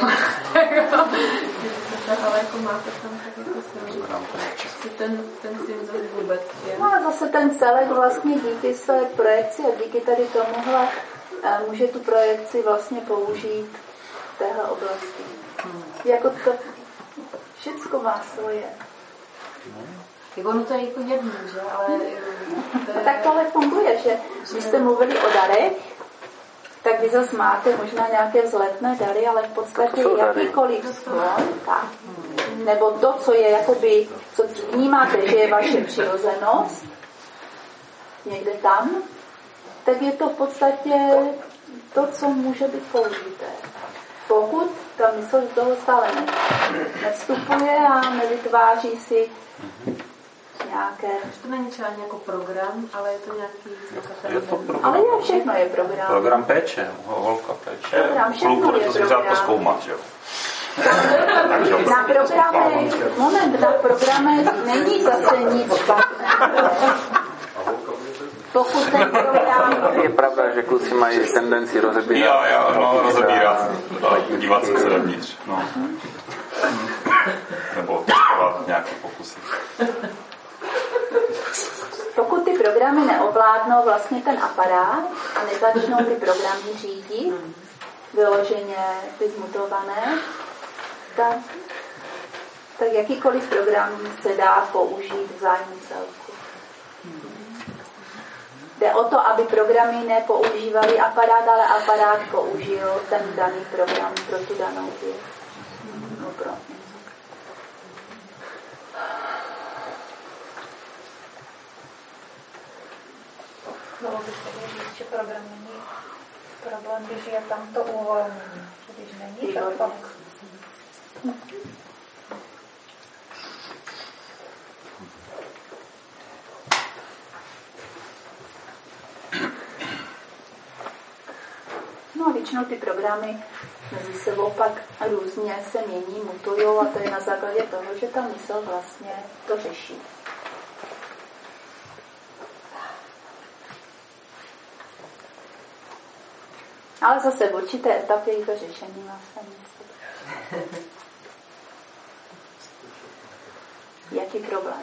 Ale jako máte tam tak jako ten syn zase vůbec. Je? No a zase ten celek vlastně díky své projekci a díky tady tomuhle může tu projekci vlastně použít v téhle oblasti. Jako to všecko má svoje. Jako ono to je jako jedno, že? Ale tak tohle funguje, že když jste mluvili o darech, tak vy zase máte možná nějaké vzletné dary, ale v podstatě jakýkoliv sklon, tak. Nebo to, co je jakoby, co vnímáte, že je vaše přirozenost, někde tam, tak je to v podstatě to, co může být použité. Pokud ta mysl do toho stále nevstupuje a nevytváří si nějaké... To není třeba nějaký program, ale je to nějaký... Ale je, všechno je program. Program péče, holka péče. Program, kluk bude to zvířátko zkoumat, že jo? Na programy, na programy není zase nic špatného. Pokud ten program... Je pravda, že kluci mají tendenci rozebírat. Rozebírat. Dívat se dovnitř. No. Nebo testovat nějaké pokusy. Pokud ty programy neovládnou vlastně ten aparát a nezačnou ty programy řídit, vyloženě ty zmutované, tak jakýkoliv program se dá použít v zájmu celku. Jde o to, aby programy nepoužívaly aparát, ale aparát použil ten daný program pro tu danou věc. Bylo by se říct, že program není problém, když je tam to uvolnění. Když není, tak pak... No a většinou ty programy mezi sebou pak různě se mění, mutujou a to je na základě toho, že ta mysl vlastně to řeší. Ale zase v určité etapě i to řešení má své místo. Jaký problém?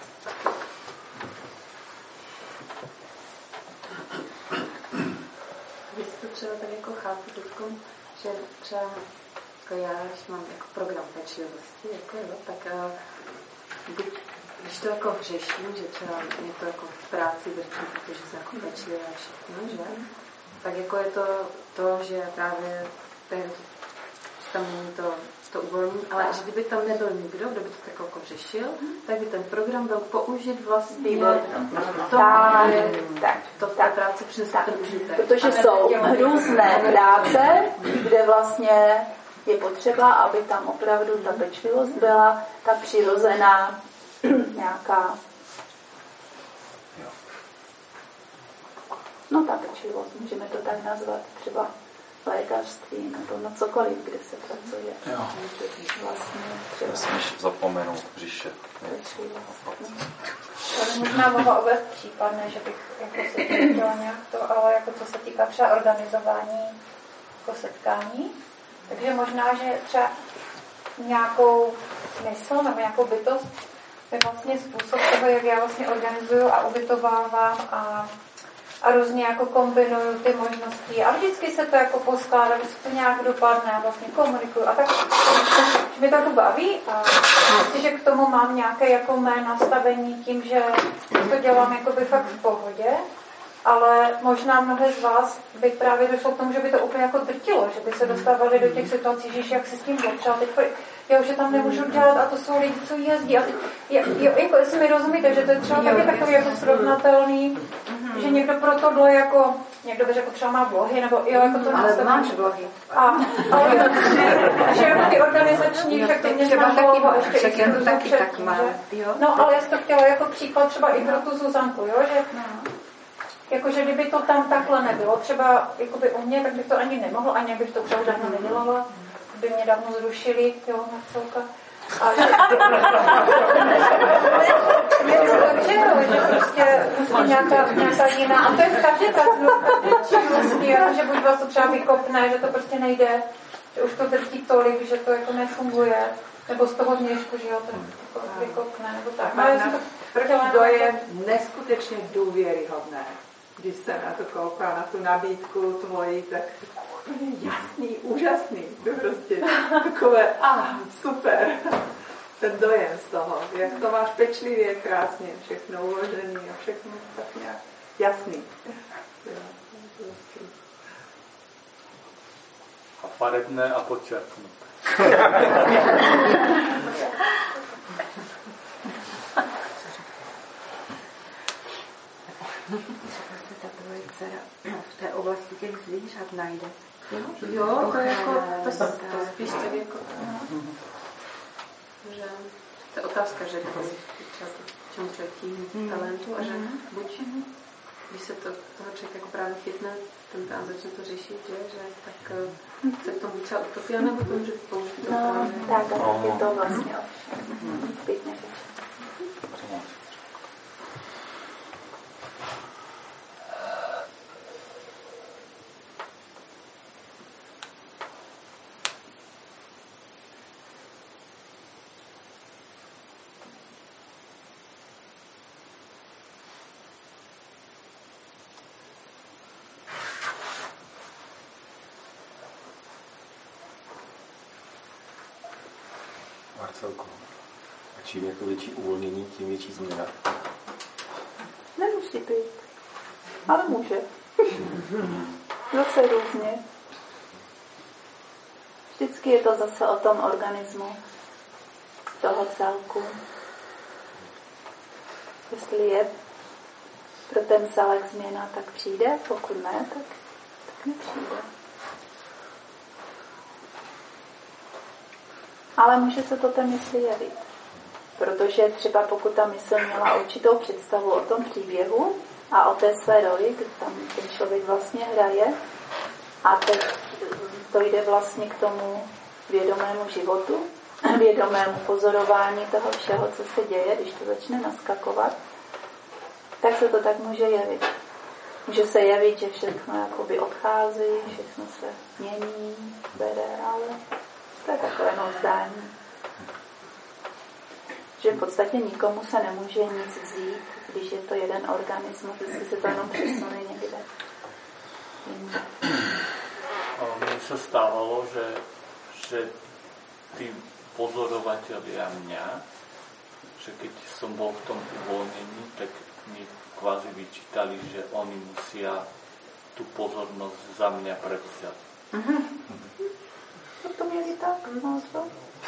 Vy to třeba tady jako chápu teďko, že třeba jako já, když mám jako program pečlivosti, jako jo, tak když to jako řeším, že třeba mě to jako v práci vrtí, protože jsem jako pečlivá všechno, že? Tak jako je to, že právě tam není to uvolnění, ale že kdyby tam nebyl nikdo, kdo by to tak jako řešil, tak by ten program byl použit vlastně to v té práci přinesl ten užitek. Protože jsou různé práce, kde vlastně je potřeba, aby tam opravdu ta pečlivost byla ta přirozená nějaká ta pečlivost, můžeme to tak nazvat, třeba lékařství nebo na cokoliv, kde se pracuje. Jo. Vlastně nesmíš zapomenout břiše. To možná mohla uvést případné, že bych jako se chtěla nějak to, ale jako co se týká třeba organizování jako setkání, takže možná, že třeba nějakou mysl nebo nějakou bytost je vlastně způsob toho, jak já vlastně organizuju a ubytovávám a různě jako kombinuju ty možnosti a vždycky se to jako poskládá, že se to nějak dopadne a vlastně komunikuju a tak, že mě to jako baví a myslím, že k tomu mám nějaké jako mé nastavení tím, že to dělám jako by fakt v pohodě, ale možná mnohé z vás by právě došlo k tomu, že by to úplně jako drtilo, že by se dostávali do těch situací, že jak si s tím potřeba, teď jo, že tam nemůžu dělat a to jsou lidi, co jezdí. A jako jestli mi rozumíte, že to je třeba taky takový jako srovnatelný, že někdo pro tohle jako, někdo by řekl třeba má vlohy, nebo jo, jako to ale máš vlohy. Ale že jako ty organizační, však ty mě třeba vlohu a ještě i taky má. No, ale já jsem to chtěla jako příklad třeba i pro tu Zuzanku, jo, že jakože kdyby to tam takhle nebylo, třeba jakoby u mě, tak bych to ani nemohlo, ani bych to třeba dávno nedělala, by mě dávno zrušili, jo, na celka. Že prostě nějaká jiná. A to je v každé činnosti, že buď vás to třeba vykopne, že to prostě nejde, že už to drtí tolik, že to jako nefunguje, nebo z toho měšku, že jo, to vykopne, nebo tak. První dojem neskutečně důvěryhodné. Když se na to kouká, na tu nabídku tvoji, tak úplně jasný, úžasný. To prostě takové, super. Ten dojem z toho, jak to máš pečlivě, krásně, všechno uložený a všechno tak nějak jasný. A farebné a podčerknuté. Ta tvoje dcera v té oblasti těch zvířat najde. Jo, to je jako, to spíš tak jako, že to je otázka, že třeba čemu člověk tím talentu a že buď, když se toho člověk jako právě chytne, ten tam začne to řešit, že tak se k tomu třeba utopí, nebo to může použít. No, tak, je to vlastně pěkně řešit. Marcelko, a čím jako větší uvolnění, tím větší změna? Nemusí být, ale může. Zase různě. Vždycky je to zase o tom organismu, toho celku. Jestli je pro ten celek změna, tak přijde, pokud ne, tak nepřijde. Ale může se to té mysli jevit. Protože třeba pokud ta mysl měla určitou představu o tom příběhu a o té své roli, kdy tam ten člověk vlastně hraje a teď to jde vlastně k tomu vědomému životu, vědomému pozorování toho všeho, co se děje, když to začne naskakovat, tak se to tak může jevit. Může se jevit, že všechno jakoby odchází, všechno se mění, bere, ale to je takové jenom zdání. Že v podstatě nikomu se nemůže nic vzít, když je to jeden organismus, vždycky se to jenom přesune někde. Mně se stávalo, že tí pozorovatelia mňa, že keď som bol v tom uvoľnení, tak mi kvázi vyčítali, že oni musia tú pozornosť za mňa prevziať. To měli tak, no co?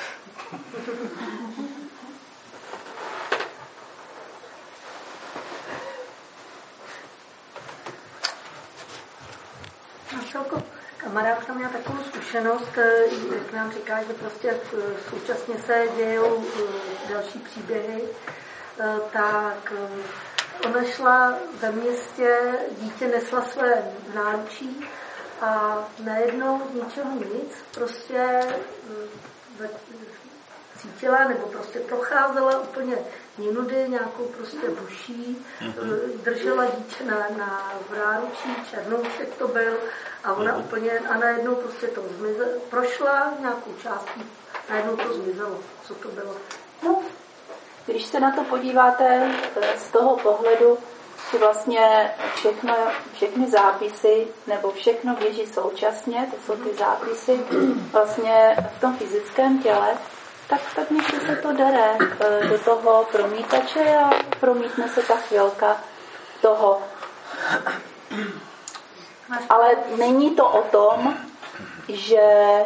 Marcelko, kamarádka měla takovou zkušenost, jak nám říká, že prostě současně se dějou další příběhy, tak ona šla ve městě, dítě nesla své náručí a najednou z ničeho nic prostě cítila nebo prostě procházela úplně jinudy, nějakou prostě buší, držela dítě v náručí, černoušek to byl a ona úplně a najednou prostě to prošla nějakou částí, najednou to zmizelo. Co to bylo? No, když se na to podíváte z toho pohledu, že vlastně všechny zápisy nebo všechno běží současně, to jsou ty zápisy vlastně v tom fyzickém těle, tak myslím, se to dere do toho promítače a promítne se ta chvilka toho. Ale není to o tom, že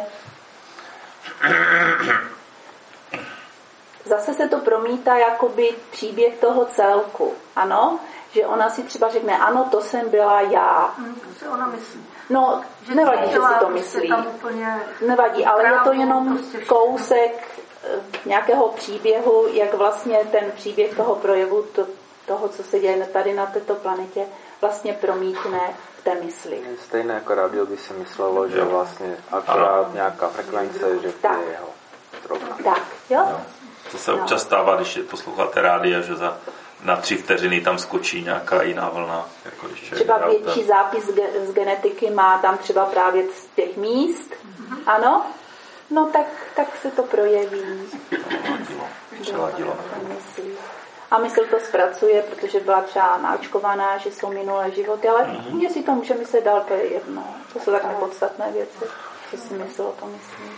zase se to promítá jakoby příběh toho celku. Ano? Že ona si třeba řekne, ano, to jsem byla já. To se ona myslí. No, nevadí, že si to myslí. Nevadí, ale je to jenom kousek nějakého příběhu, jak vlastně ten příběh toho projevu, toho, co se děje tady na této planetě, vlastně promítne v té mysli. Stejné jako rádio by si myslelo, že vlastně akorát nějaká frekvence, že to je jeho drobná. Tak. Jo? To se občas stává, když posloucháte rádia, že na 3 vteřiny tam skočí nějaká jiná vlna. Jako třeba větší zápis z genetiky má tam třeba právě z těch míst. Ano? No tak se to projeví. Přeladilo. A mysl to zpracuje, protože byla třeba naočkovaná, že jsou minulé životy, ale jestli to může myslet dál, to je jedno. To jsou tak nepodstatné věci, co si mysl o tom myslí.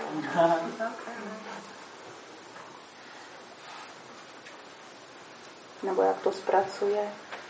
Nebo jak to zpracuje.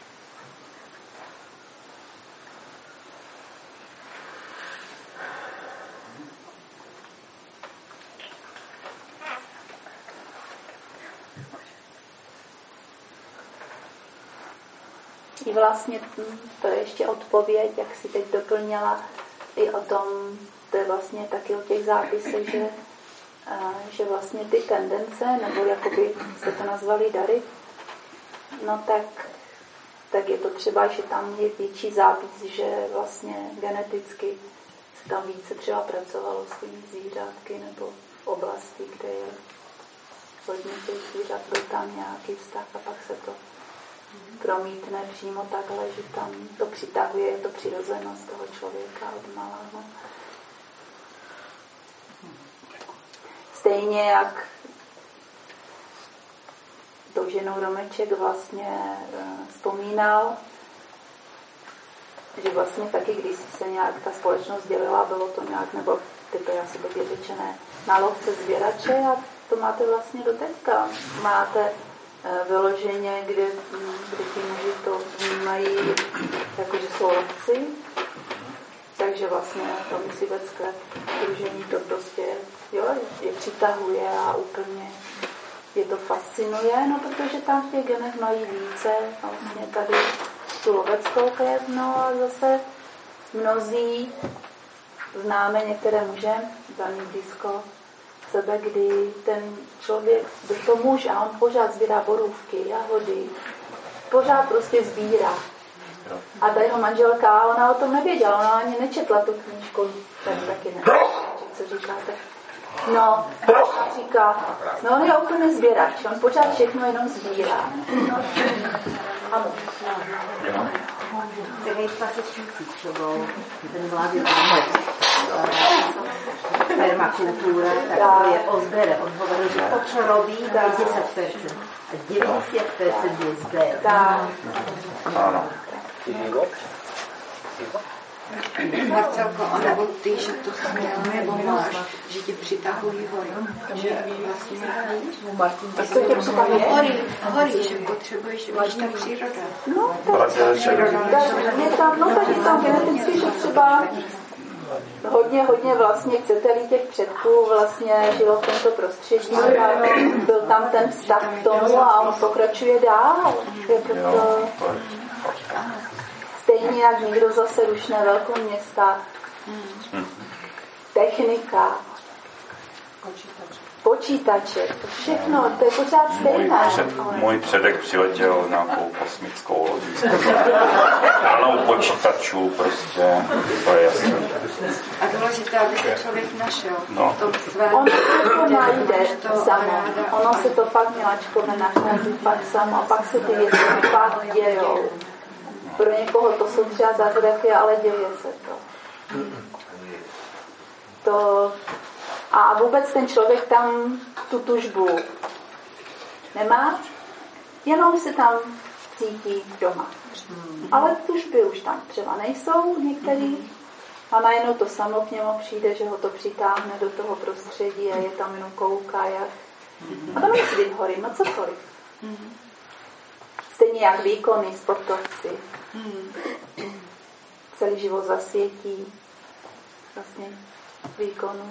I vlastně to je ještě odpověď, jak si teď doplnila i o tom, to je vlastně taky o těch zápisech, že vlastně ty tendence, nebo jakoby se to nazvali dary, no tak je to třeba, že tam je větší zápis, že vlastně geneticky se tam více třeba pracovalo s těmi zvířátky nebo v oblasti, kde je hodně těch zvířat, byl tam nějaký vztah a pak se to promítne přímo takhle, že tam to přitahuje, je to přirozenost toho člověka od malá. No. Stejně jak tou ženou Romeček vlastně vzpomínal, že vlastně taky, když se nějak ta společnost dělila, bylo to nějak, nebo tyto je asi době řečené, na lovce sběrače a to máte vlastně do teďka. Máte vyloženě, kde ti muži to vnímají, jakože jsou lovci, takže vlastně to myslivecké družení to prostě je přitahuje a úplně je to fascinuje, no protože tam v těch genech mají více, vlastně tady tu loveckou krev, no a zase mnozí známe některé muže, za ní blízko sebe, kdy ten člověk, byl to muž a on pořád sbírá borůvky, jahody, pořád prostě sbírá. A ta jeho manželka, ona o tom nevěděla, ona ani nečetla tu knížku, taky ne, co říkáte. No, a říká, no on je úplně sběrač, on pořád všechno jenom sbírá. Ano. Hejtva se Šícičovou, ten mladý permakultura, tak to je o zbere. On hovoril, že to, čo robí, je 10%. A 90% je zber. Ano. Marcelko, anebo ty, že to směl, nebo máš, že tě přitahují hory. Že vlastně hory, že potřebuješ, víš, ta příroda. No, je tam geneticky, že třeba hodně vlastně chcete-li těch předků vlastně žilo v tomto prostředí a byl tam ten vztah k tomu a on pokračuje dál. Stejně jak někdo zase rušné velkoměsta, technika, počítače, všechno, to je pořád stejné. Můj předek přiletěl nějakou kosmickou lodí. Stranou počítačů prostě, to je jasné. A důležité, aby se člověk našel. No. Ono se to najde samo. Ono se to pak miláčkové nachází pak samo a pak se ty věci pak dějou. Pro někoho to jsou třeba zázraky, ale děje se to. A vůbec ten člověk tam tu tužbu nemá, jenom se tam cítí doma. Ale tužby už tam třeba nejsou některý a najednou to samo k němu přijde, že ho to přitáhne do toho prostředí a je tam jenom kouká jak. A to nemusí být hory, no cokoliv. Stejně jak výkony, sportovci. Celý život zasvětí vlastně výkonu.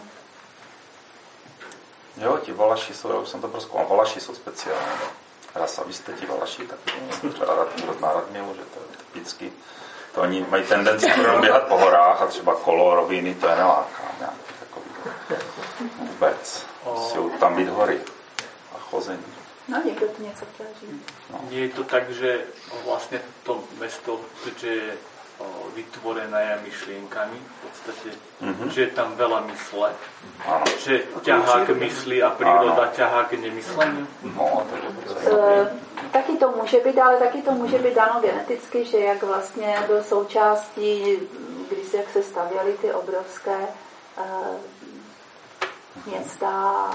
Jo, ti Valaši jsou, já už jsem to prozkoumal, Valaši jsou speciální. Rasa, vy jste ti Valaši, tak třeba Radmilu, že to je typicky. To oni mají tendenci běhat po horách a třeba kolo, roviny, to je neláká. Nějaký takový vůbec. Musí tam být hory a chození. No, někdo to něco chtěl říct. No. Je to tak, že vlastně to mesto, že vytvorená myšlienkami, v podstate, že je tam veľa mysle, že ťahá k mysli a príroda ťahá k nemysleniu. Taky to může být, ale taky to může být dáno geneticky, že jak vlastně byl součástí, když jak se stavěly ty obrovské města,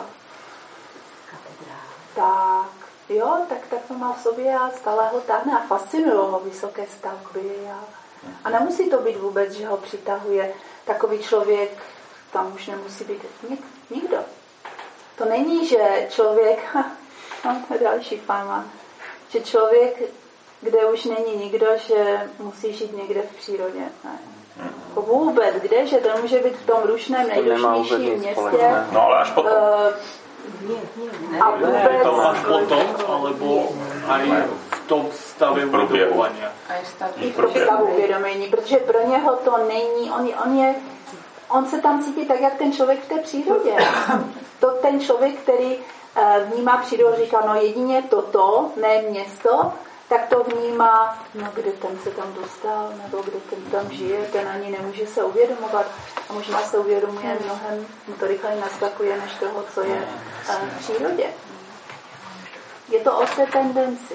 tak to má v sobě a stále ho táhne a fascinují ho vysoké stavby a nemusí to být vůbec, že ho přitahuje takový člověk, tam už nemusí být nikdo. To není, že člověk, to je další fáma, že člověk, kde už není nikdo, že musí žít někde v přírodě. Ne. Vůbec, kde, že to může být v tom rušném, nejdušnějším městě. No ale až potom. A vůbec... Je to až potom, alebo aj v tom stave uvědomování. I v stavu uvědomění, protože pro něho to není, on se tam cítí tak, jak ten člověk v té přírodě. To ten člověk, který vnímá přírodu, říká, no jedině toto, ne město, tak to vnímá, no kde ten se tam dostal, nebo kde ten tam žije, ten ani nemůže se uvědomovat. A možná se uvědomuje mnohem, to rychleji naskakuje, než toho, co je v přírodě. Je to o té tendenci.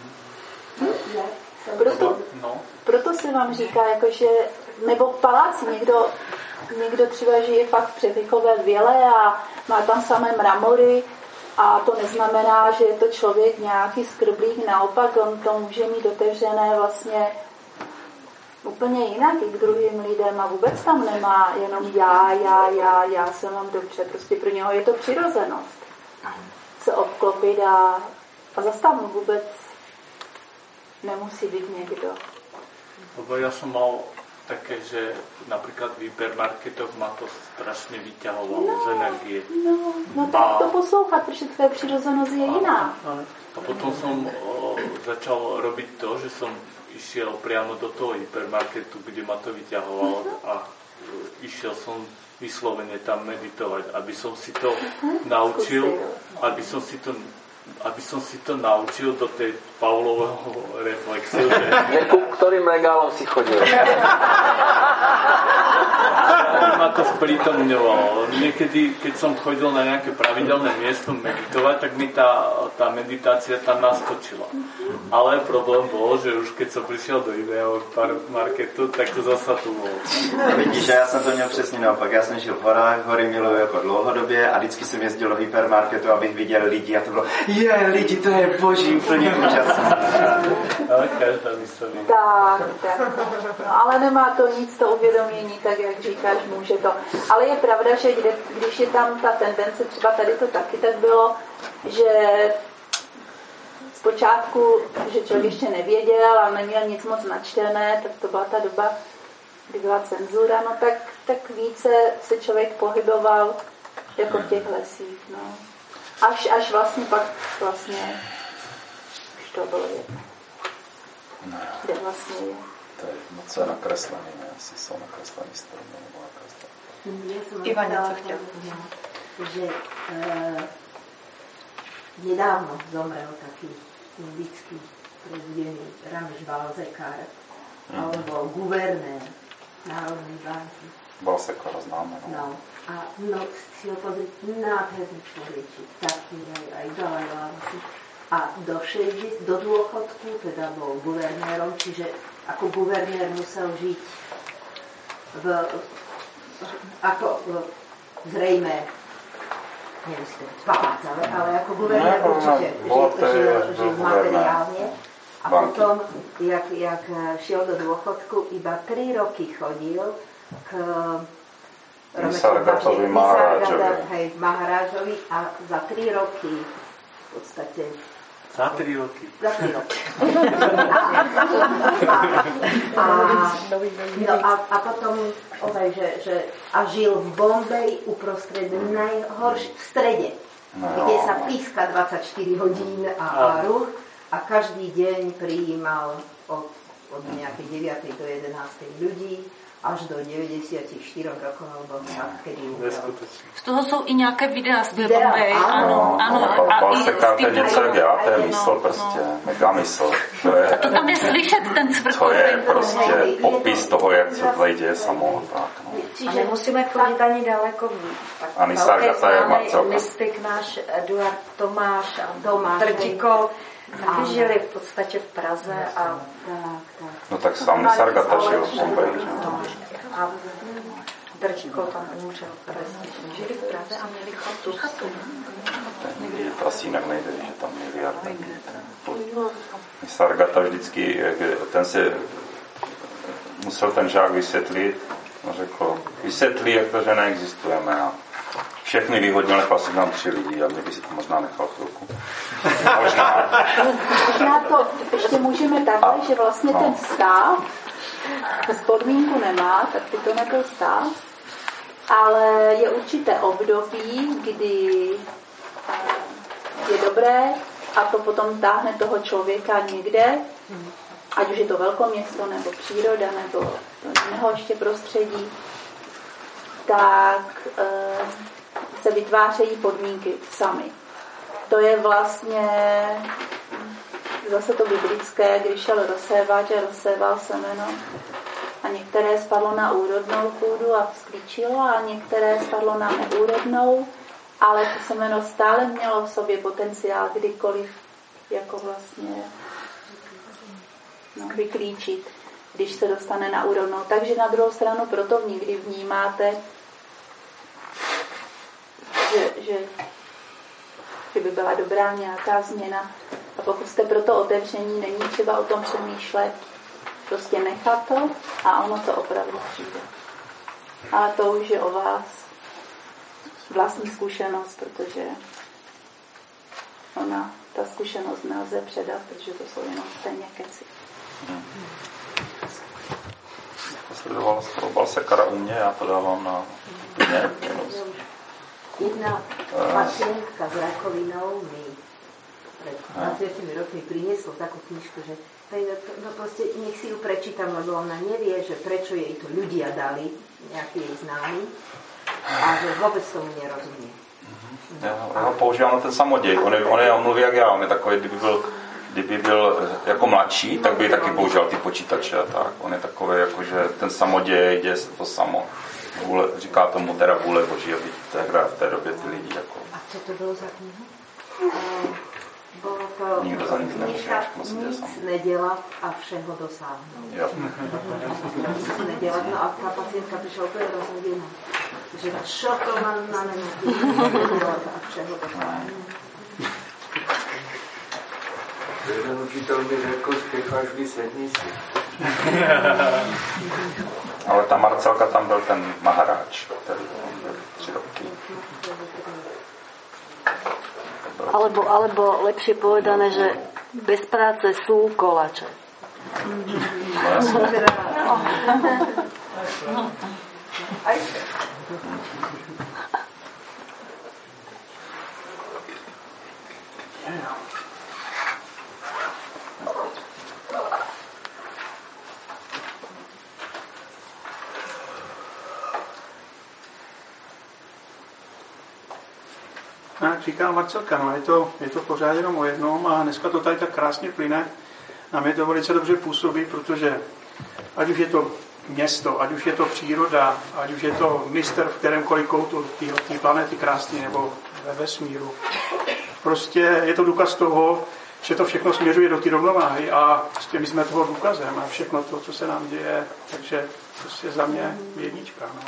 Proto se vám říká, jakože, nebo v paláci někdo třeba žije fakt v přepichové vile a má tam samé mramory, a to neznamená, že je to člověk nějaký skrblík, naopak on to může mít otevřené vlastně úplně jinak i k druhým lidem a vůbec tam nemá jenom já se mám dobře, prostě pro něho je to přirozenost se obklopit a zase tam vůbec nemusí být někdo. Lebo ja som mal také, že napríklad v hypermarketoch ma to strašne vyťahovalo z energie. No tak to poslouchat, protože tvoje přirozenost je jiná. A potom som začal robiť to, že som išiel priamo do toho hypermarketu, kde ma to vyťahovalo a išiel som vyslovene tam meditovať, aby som si to naučil, aby som si to naučil do tej Pavlového reflexiu. Ku ktorým regálom si chodil? Ma to sprítomňovalo. Niekedy, keď som chodil na nejaké pravidelné miesto meditovať, tak mi tá meditácia tam naskočila. Ale problém bol, že už keď som prišiel do iného marketu, tak to zasa tu bolo. Vidíš, já jsem to měl přesně naopak. Já jsem žil v horách, hory miluji jako dlouhodobě a vždycky jsem jezdil do hypermarketu, abych viděl lidi a to bylo, lidi, to je boží, úplně úžasné. Tak. No, ale nemá to nic, to uvědomění, tak jak říkáš, může to. Ale je pravda, že když je tam ta tendence, třeba tady to taky tak bylo, že zpočátku, že člověk ještě nevěděl a neměl nic moc načtené, tak to byla ta doba, kdy byla cenzura, no tak více se člověk pohyboval jako v těch lesích, no. Až vlastně pak vlastně už to bylo jedno. Kde vlastně je. To je moc nakreslený, ne? Asi jsou nakreslený stromy nebo nakreslený. Ivan něco chtěl. Že nedávno zomrel taký indický prezident Ramesh Balsekar, alebo guvernér Národnej banky. Balsekar známe. No. A si ho pozrieť, nádherný človečík, taký aj Dalaj Lama. A do dôchodku teda bol guvernérom, čiže ako guvernér musel žiť zrejme nemusím papác, ale ako guvernér určite žil materiálne. A potom, jak šiel do dôchodku, iba 3 roky chodil k Nisargadavi Maharážovi a za 3 roky v podstate Za 3 roky. A potom ozaj, že žil v Bombeji uprostred v strede, kde sa píska 24 hodín a ruch a každý deň prijímal od od nejakej 9. do 11. ľudí až do 94 rokov, alebo tak, kedy umrel. Z toho jsou i nějaké videa z Videa, ano. Balsekártenice, já, to je mysl prostě, mega mysl. A to tam je slyšet ten svrch. To je prostě popis toho, jak se tady děje samo. Tak, no. A nemusíme chodit ani daleko. A Nisargata je Marcelka. Mystik náš Eduard Tomáš a Drtiko taky žili v podstatě v Praze a no tak sám Nisargata žil v Bombay. A Drtiko tam umřel v Praze. Žili v Praze a měli chatu. To asi jinak nejde, že tam miliardy. Nisargata vždycky, ten se musel ten žák vysvětlit, on řekl, vysvětlí, jak to, že neexistujeme. A všechny vyhodil, nechal si nám 3 lidi a mě by si to možná nechal chvilku. Možná to ještě můžeme takhle, že vlastně ten stav z podmínku nemá, tak by to nebyl stav, ale je určité období, kdy je dobré a to potom táhne toho člověka někde, ať už je to velkoměsto, nebo příroda, nebo jiného ještě prostředí, tak se vytvářejí podmínky sami. To je vlastně zase to biblické, když šel rozsévač a rozséval semeno a některé spadlo na úrodnou půdu a vzklíčilo a některé spadlo na neúrodnou, ale to semeno stále mělo v sobě potenciál kdykoliv jako vlastně vyklíčit, když se dostane na úrodnou. Takže na druhou stranu proto někdy vnímáte, že by byla dobrá nějaká změna. A pokud jste proto otevření, není třeba o tom přemýšlet, prostě nechat to a ono to opravdu přijde. Ale to už je o vás vlastní zkušenost, protože ta zkušenost nelze předat, protože to jsou jenom stejně keci. Sledoval skoro Balsekara u mě, já to dávám na mě. Jedna pacientka s rakovinou mi pred 20 rokmi priniesla takú knižku, že no proste nech si ju prečítam, lebo ona nevie, že prečo jej to ľudia dali, nejaký jej známy, a že vôbec tomu nerozumie. Já ho používám na ten samoděj. On mluví jak já, on je takový, kdyby byl jako mladší, tak by taky používal ty počítače a tak. On je takový, jako, že ten samoděj děje se to samo. Říká tomu teda vůle Boží, aby v té době ty lidi jako... A co to bylo za knihu? Bolo to nikdo za nic nemůže. Nic nedělat a všeho dosáhnout. Jo. Nic nedělat, no a ta pacientka prišla úplně rozhodená. Že čo to mám na nedělat a všeho dosáhnout. Jeden učitel mi řekl, spěcháš vy, sedni si. Ale ta Marcelka, tam byl ten Maharáč, který byl 3 roky. Alebo lepšie povedané, že bez práce sú koláče. No jasne. Jak říká Marcelka, no, je to pořád jenom o jednom a dneska to tady tak krásně plyne. A mě to velice dobře působí, protože ať už je to město, ať už je to příroda, ať už je to mistr v kterémkoliv koutu té planety krásný nebo ve vesmíru. Prostě je to důkaz toho, že to všechno směřuje do té rovnováhy a prostě my jsme toho důkazem a všechno to, co se nám děje, takže prostě za mě jednička. No.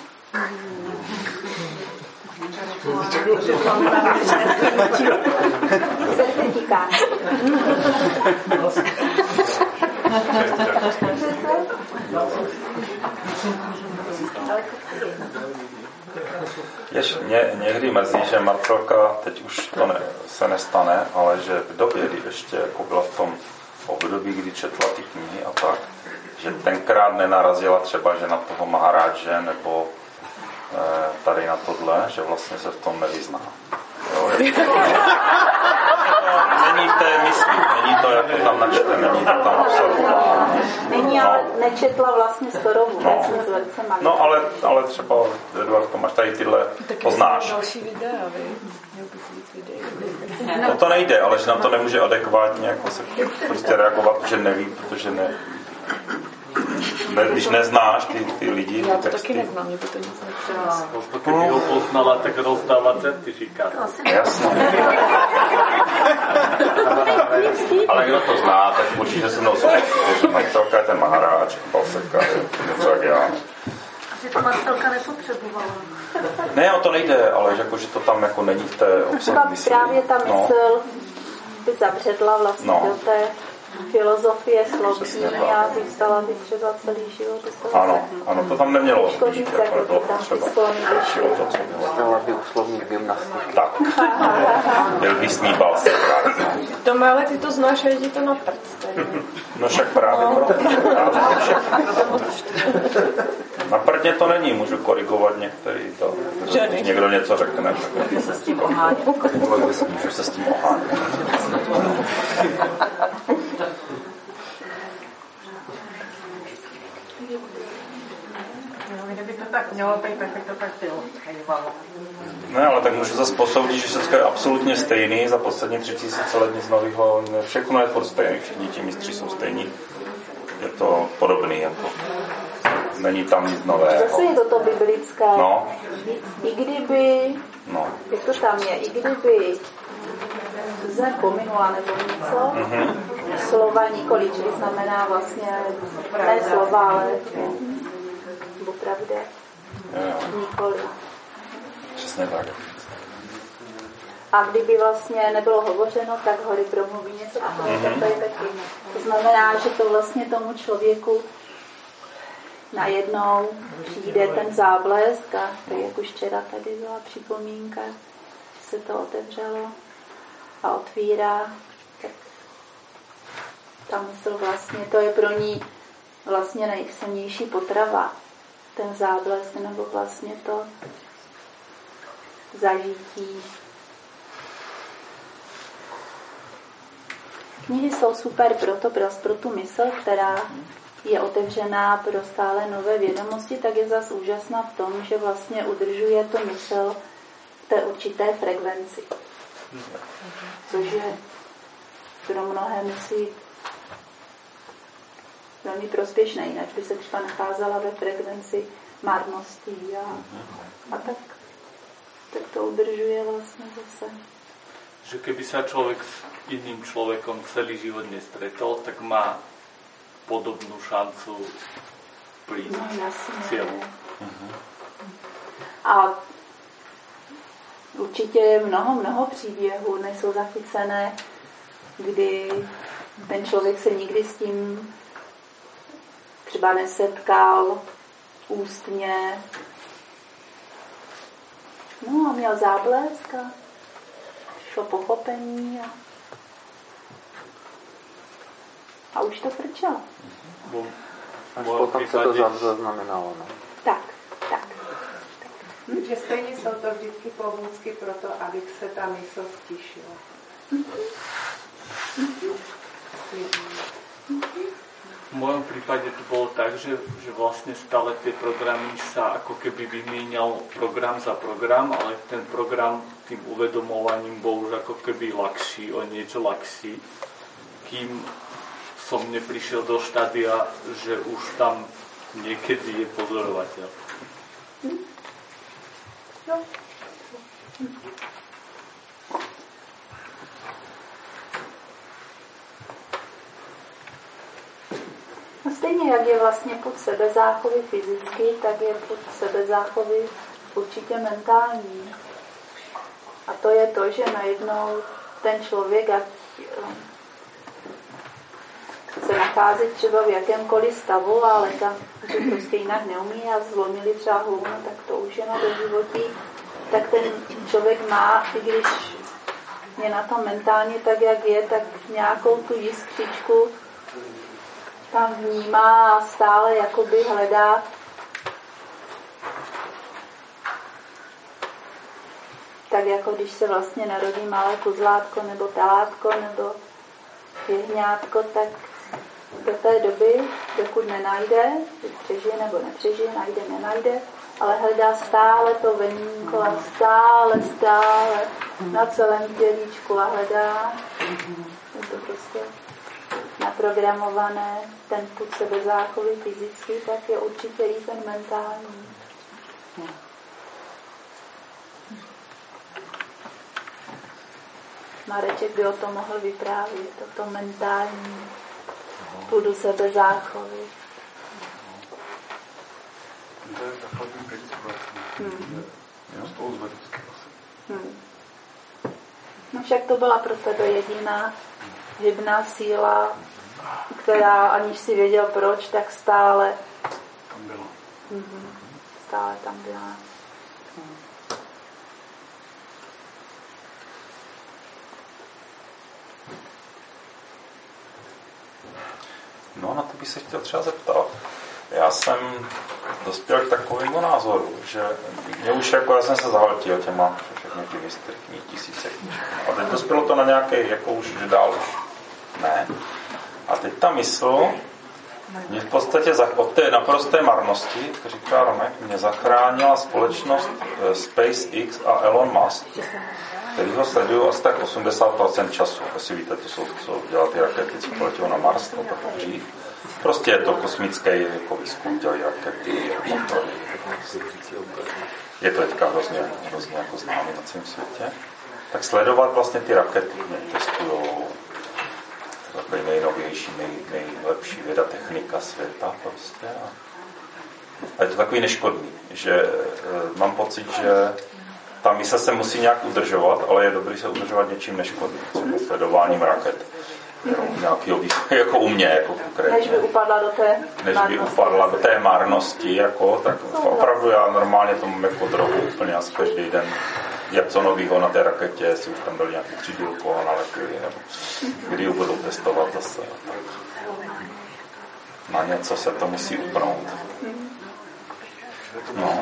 Mě někdy mrzí, že Marcelka, teď už to se nestane, ale že v době, kdy ještě jako byla v tom období, kdy četla ty knihy a tak, že tenkrát nenarazila třeba, že na toho Maharáže nebo tady na tohle, že vlastně se v tom nevyzná. Jo, není té mysli, není to jako tam načte, není to tam absolvovat. Není Jasně, ale nečetla vlastně Storovu. No, ale třeba, Eduard, to máš tady tyhle, poznáš. Další videa, No to nejde, ale že na to nemůže adekvátně jako se prostě reagovat, že neví, protože když neznáš ty lidi, já to taky neznám, mě by to nic nepřineslo. Pokud ho poznala, tak rozdávat certifikát. Jasně. Ale kdo to zná, tak určitě se mnou souhlasí, že Marcelka je ten Maharáč, Balseka je něco jak já. Že to Marcelka nepotřebovala. Ne, o to nejde, ale že to tam jako není v té obsahu mysli. Právě ta mysl by zabředla vlastně do té filozofie slovní a zůstala by třeba celý život. Ano, to tam nemělo být, jako nebylo potřeba. Šlo to, co bylo. Stala by u slovních gymnastiky. Tak. Byl by s ní Balseka. Tome, ale ty to znáš a jdi to na prd. No však právě proto. Na prdě to není, můžu korigovat některý to. Když někdo něco řekne. Můžu se s tím ohánět. Můžu se s tím ohánět. Kdyby to tak mělo být, tak by to tak bylo. Ne, ale tak můžu zase posoudit, že všechno je absolutně stejný. Za poslední 3000 let nic nového, všechno je furt stejný. Všichni ti mistři jsou stejní. Je to podobný, jako. Není tam nic nového. Zase je to biblické. No. I kdyby, jak to tam je, i kdyby zem pominula nebo něco, slova nikoli, čili znamená vlastně ne slova, ale nebo pravda. Nikoli. Přesně tak. A kdyby vlastně nebylo hovořeno, tak hory promluví něco takového, tak to je taky. To znamená, že to vlastně tomu člověku najednou přijde ten záblesk a tak jak už včera tady byla připomínka, že se to otevřelo a otvírá, tak ta mysl vlastně, to je pro ní vlastně nejsilnější potrava, ten záblesk nebo vlastně to zažití. Knihy jsou super pro tu mysl, která je otevřená pro stále nové vědomosti, tak je zase úžasná v tom, že vlastně udržuje tu mysl v té určité frekvenci. Což je pro mnohé mysli velmi prospěšné, jinak by se třeba nacházela ve frekvenci marností a tak to udržuje vlastně zase. Že keby sa človek s iným človekom celý život nestretol, tak má podobnú šancu prísť k cieľu. A určitě je mnoho příběhů, nejsou zachycené, kdy ten člověk se nikdy s tím třeba nesetkal ústně. No a měl záblesk a šlo pochopení a už to frčelo. Až potom se to zaznamenalo. No. Tak. Takže stejně jsou to vždycky pomůcky pro to, aby se ta mysl stišila. V mojom prípade to bolo tak, že vlastne stále tie programy sa ako keby vymienial program za program, ale ten program tým uvedomovaním bol už ako keby ľahší, o niečo ľahší, kým som neprišiel do štádia, že už tam niekedy je pozorovateľ. No stejně, jak je vlastně pod sebezáchovy fyzicky, tak je pod sebezáchovy určitě mentální. A to je to, že najednou ten člověk, ať se nachází třeba v jakémkoliv stavu, ale tam, že prostě jinak neumí a zlomili třeba hlavu, tak to už je na doživotí, tak ten člověk má, i když je na tom mentálně tak, jak je, tak nějakou tu jiskřičku tam vnímá a stále jakoby hledá. Tak jako když se vlastně narodí malé kozlátko nebo telátko nebo jehňátko, tak do té doby, dokud nenajde, přežije nebo nepřežije, najde, nenajde, ale hledá stále to venínko a stále na celém tělíčku a hledá. Je to prostě naprogramované, ten pud sebezáchovy fyzický, tak je určitě i ten mentální. Mareček by o tom mohl vyprávět, o tom mentální pudu sebezáchovy. To je základní princip vlastně. No však to byla pro tebe jediná hybná síla, která, aniž si věděl proč, tak stále tam byla. Stále tam byla. No, na to bych se chtěl třeba zeptat. Já jsem dospěl k takovému názoru, že mě už jako, já jsem se zahltil těma všechny ty vystrkní tisíce knížek. A teď dospělo to na nějaké, jako už dál už ne. A teď ta mysl mě v podstatě od té naprosté marnosti, jak říká Romek, mě zachránila společnost SpaceX a Elon Musk, který ho sledují asi tak 80% času. Asi víte, to jsou, co dělá ty rakety, co poletějí na Mars, to tak dřív. Prostě je to kosmický jako výzkum, dělají rakety, motory. Je to teďka hrozně jako známý na celém světě. Tak sledovat vlastně ty rakety, testujou takový nejnovější, nejlepší věda, technika světa prostě. A je to takový neškodný, že mám pocit, že ta mysl se musí nějak udržovat, ale je dobrý se udržovat něčím neškodným, třeba sledováním raket. Nějakýho jako u mě, jako konkrétně. Než by upadla do té marnosti, jako, tak opravdu já normálně to mám jako drogu úplně asi každý den. Co novýho na té raketě, jestli už tam byl nějaký 3 dílko a nalepili, nebo kdy ji budou testovat zase. Na něco se to musí upnout. No.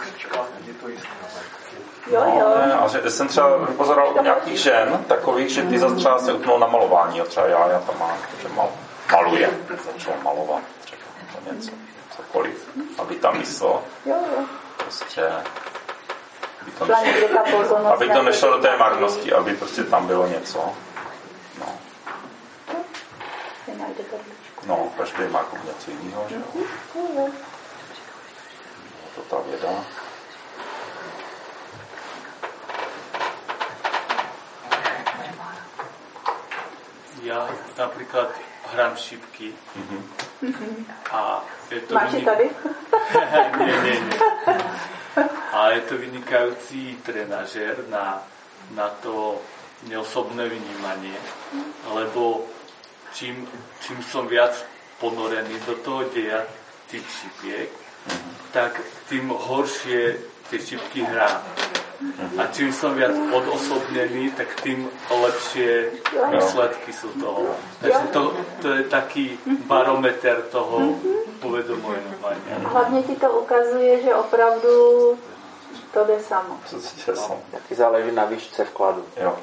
A že jsem třeba vypozoroval u nějakých žen takových, že ty zase třeba se upnou na malování. A třeba já tam mám, že maluje. Začal malovat třeba něco, cokoliv. Aby tam mysl prostě aby to nešlo do té marnosti, aby prostě tam bylo něco. No, každý má něco jiného, že jo. To ta věda. Ja napríklad hrám šipky a je to máš je tady? nie. A je to vynikajúci trenažér na to neosobné vnímanie, lebo čím som viac ponorený do toho deja tých šipiek, tak tým horšie tie šipky hrám. A čím som viac odosobnený, tak tým lepšie výsledky sú toho. Takže to je taký barometer toho uvedomovania. Hlavně ti to ukazuje, že opravdu to jde samo. Taky záleží na výšce vkladu. Jo.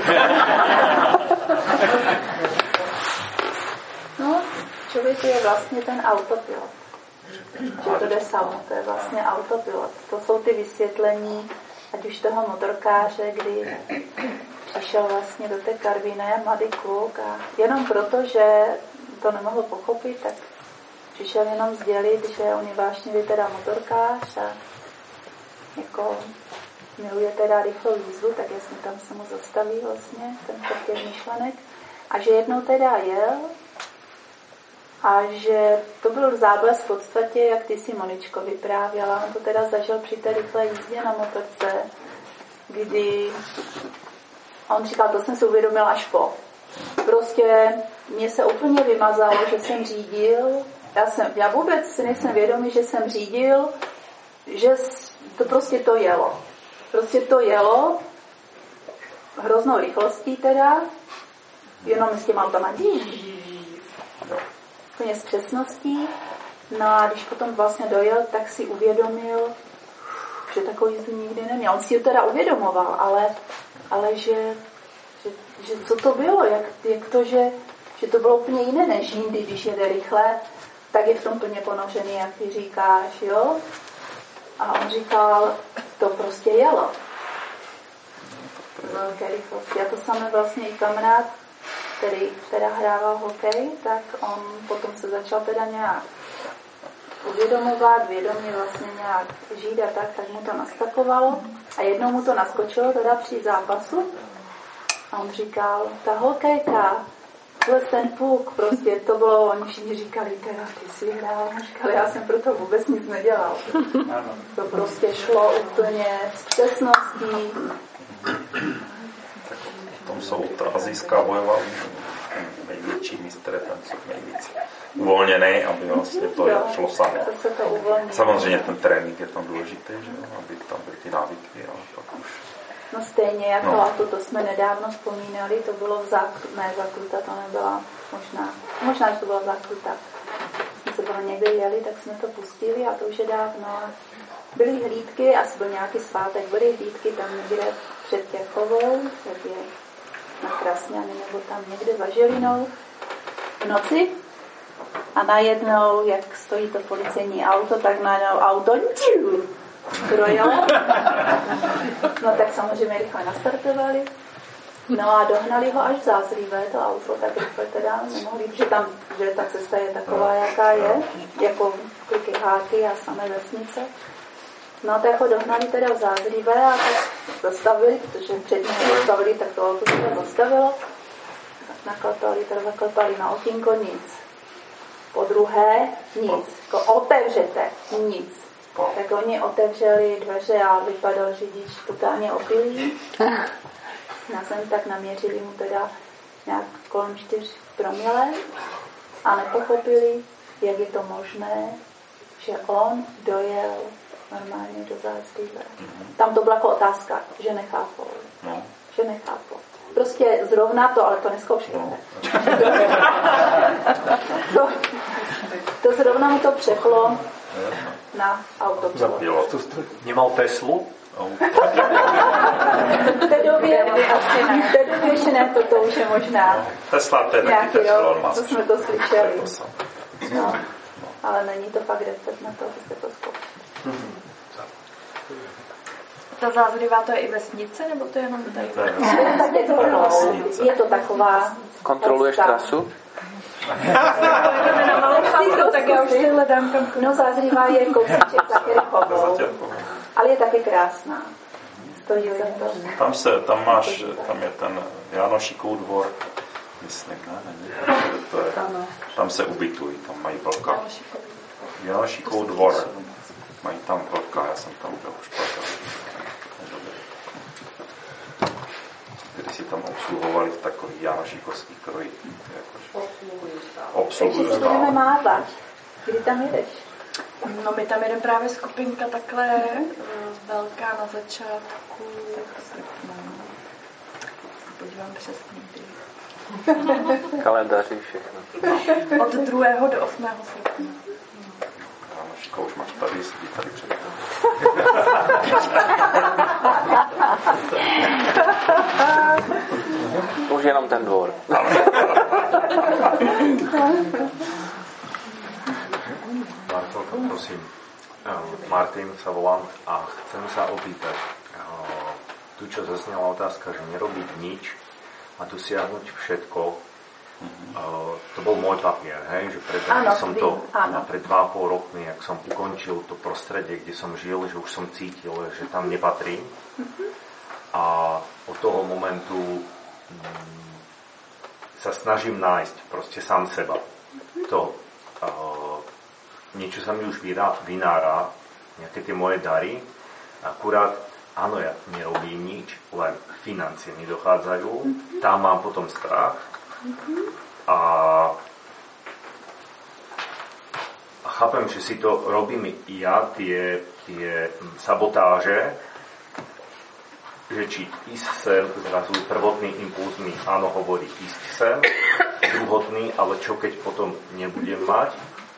No, člověk je vlastně ten autopilot. Že to jde samo, to je vlastně autopilot. To jsou ty vysvětlení, ať už toho motorkáře, kdy přišel vlastně do té Karviné mladý kluk a jenom proto, že to nemohl pochopit, tak přišel jenom sdělit, že on je vášnivý teda motorkář a jako miluje teda rychlou jízdu, tak jasně tam se mu zastaví vlastně ten tok těch myšlenek a že jednou teda jel a že to byl záblesk v podstatě, jak ty si Moničko vyprávěla. On to teda zažil při té rychlé jízdě na motorce, kdy on říkal, to jsem si uvědomil až po. Prostě mě se úplně vymazalo, že jsem řídil. Já vůbec si nejsem vědomý, že jsem řídil, že to prostě to jelo. Prostě to jelo hroznou rychlostí teda, jenom s těma autama úplně s přesností. No a když potom vlastně dojel, tak si uvědomil, že takovou jízdu nikdy neměl. On si ji teda uvědomoval, ale že co to bylo, jak to, že že to bylo úplně jiné než jindy, když jede rychle, tak je v tom plně ponořený, jak ty říkáš, jo. A on říkal, to prostě jelo. Velké rychlosti. A to samé vlastně i kamarád, který teda hrával hokej, tak on potom se začal teda nějak uvědomovat, vědomě vlastně nějak žít a tak mu to naskakovalo. A jednou mu to naskočilo teda při zápasu. A on říkal, ta hokejka, ten puk, prostě to bylo, oni všichni říkali, teda ty si hrál, říkali, já jsem pro to vůbec nic nedělal. To prostě šlo úplně s přesností. Tam jsou ta asijská bojová největší mistr, ten jsou nejvíc uvolněný, aby vlastně to šlo samo. Samozřejmě ten trénink je tam důležitý, že? Aby tam byly ty návyky, ale pak už... No stejně jako to jsme nedávno vzpomínali, to bylo v Zákruta, to nebyla možná, že to byla Zákruta. My se bylo někde jeli, tak jsme to pustili a to už je dávno. Byly hlídky, asi byl nějaký svátek, byly hlídky tam někde před Těchovou, tak je na Krasňany nebo tam někde za Žilinou v noci. A najednou, jak stojí to policejní auto, tak najednou auto projelo. No tak samozřejmě rychle nastartovali. No a dohnali ho až v Zázrivé, to auto, tak rychle teda nemohli, protože tam, že ta cesta je taková, jaká je, jako kliky háky a samé vesnice. No tak ho dohnali teda v Zázrivé a tak zastavili, protože před ním zastavili, tak to auto se zastavilo. Tak zaklepali na okýnko, nic. Po druhé, nic. Jako otevřete, nic. Tak oni otevřeli dveře a vypadal řidič totálně opilý. Na zem tak naměřili mu teda nějak kolem 4 promile a nepochopili, jak je to možné, že on dojel normálně do Zázrivé. Tam to byla jako otázka, že nechápou. Že nechápou. Prostě zrovna to, ale to neskoušejte. To zrovna mu to přeplo na autopilot. Nemal Teslu? V té době ještě ne, to už je možná Tesla, to je nějaký rok, co jsme to slyšeli. No, ale není to fakt recept na to, abyste to zkoušeli. Ta Zázrivá, to je i vesnice, nebo to je jenom tady? Je to taková... Kontroluješ trasu? Tak já už si hledám tam. No Zázrivá je kousíček za Těchovou, ale je taky krásná. Stojí za to. Tam je ten Jánošíkův dvor, myslím, ne? Tam se ubytují, tam mají velká. Jánošíkův dvor. Mají tam velká, já jsem tam byl už párkrát. Když si tam obsluhovali v takový Jánošíkovský kroj. Obsluhují stále. Takže mávat. Kdy tam jedeš? No my tam jedeme právě skupinka takhle velká na začátku. Podívám přesně. Kalendáři všechno. Od 2. do 8. srpna. Jánošíka už máš tady, sedí tady před. Už jenom ten dvor. Marcelka, prosím. Martin sa volám a chcem sa opýtať. Tu, čo zaznela otázka, že nerobiť nič a dosiahnuť všetko, to bol môj papier, hej? Že pred 2,5 rokmi, jak som ukončil to prostredie, kde som žil, že už som cítil, že tam nepatrím. A od toho momentu sa snažím nájsť proste sám seba. Niečo sa mi už vynára, nejaké tie moje dary, akurát, áno, ja nerobím nič, len financie mi dochádzajú, tam mám potom strach a chápem, že si to robím i ja, tie sabotáže, že či ísť sem, zrazu prvotný impuls mi áno hovorí ísť sem, druhotný, ale čo keď potom nebudem mať.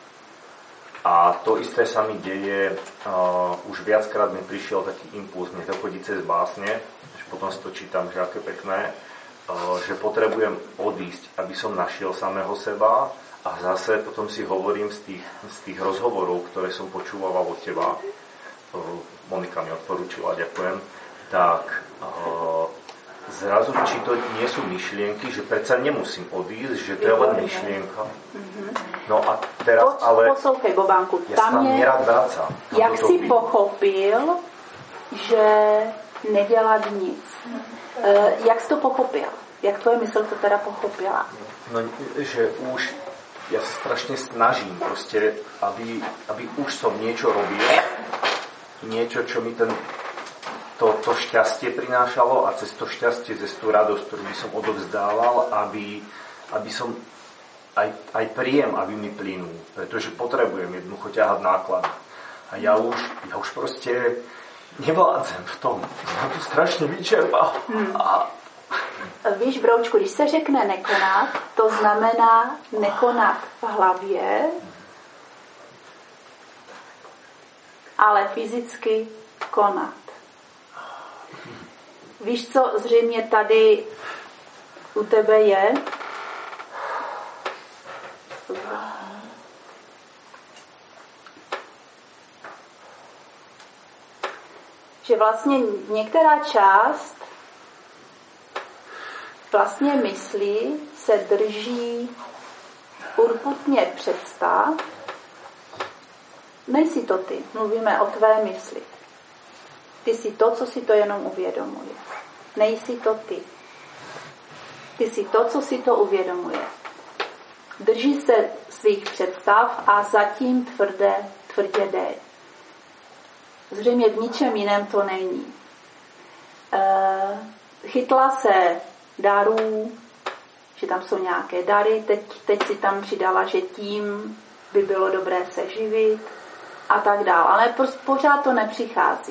A to isté sa mi deje, už viackrát mi prišiel taký impuls, nech to chodí cez básne, až potom si to čítam, že aké pekné, že potrebujem odísť, aby som našiel samého seba a zase potom si hovorím z tých rozhovorov, ktoré som počúval od teba, Monika mi odporúčila, ďakujem, tak zrazu, či to nie sú myšlienky, že predsa nemusím odísť, že to je len myšlienka. No a teraz ale... Poslouchej, Bobánku, ja tam nerad vracam. Jak si pochopil, že nedělat nic? Jak jsi to pochopil? Jak tvoje mysl to teda pochopila? No, že už ja sa strašne snažím proste, aby už som niečo robil, niečo, čo mi to šťastie prinášalo a cez to šťastie, cez tú radosť, ktorú by som odovzdával, aby som aj príjem, aby mi plynul, pretože potrebujem jednoducho ťahať náklady. A ja už proste nevládzem v tom. Ja to strašne vyčerpal. Víš, Broučku, když se řekne nekonat, to znamená nekonat v hlavě, ale fyzicky konat. Víš, co zřejmě tady u tebe je? Že vlastně některá část vlastně myslí se drží urputně představ. Nejsi to ty, mluvíme o tvé mysli. Ty jsi to, co si to jenom uvědomuje. Nejsi to ty. Ty jsi to, co si to uvědomuje. Drží se svých představ a zatím tvrdě jde. Zřejmě v ničem jiném to není. Chytla se darů, že tam jsou nějaké dary, teď si tam přidala, že tím by bylo dobré se živit a tak dále. Ale pořád to nepřichází.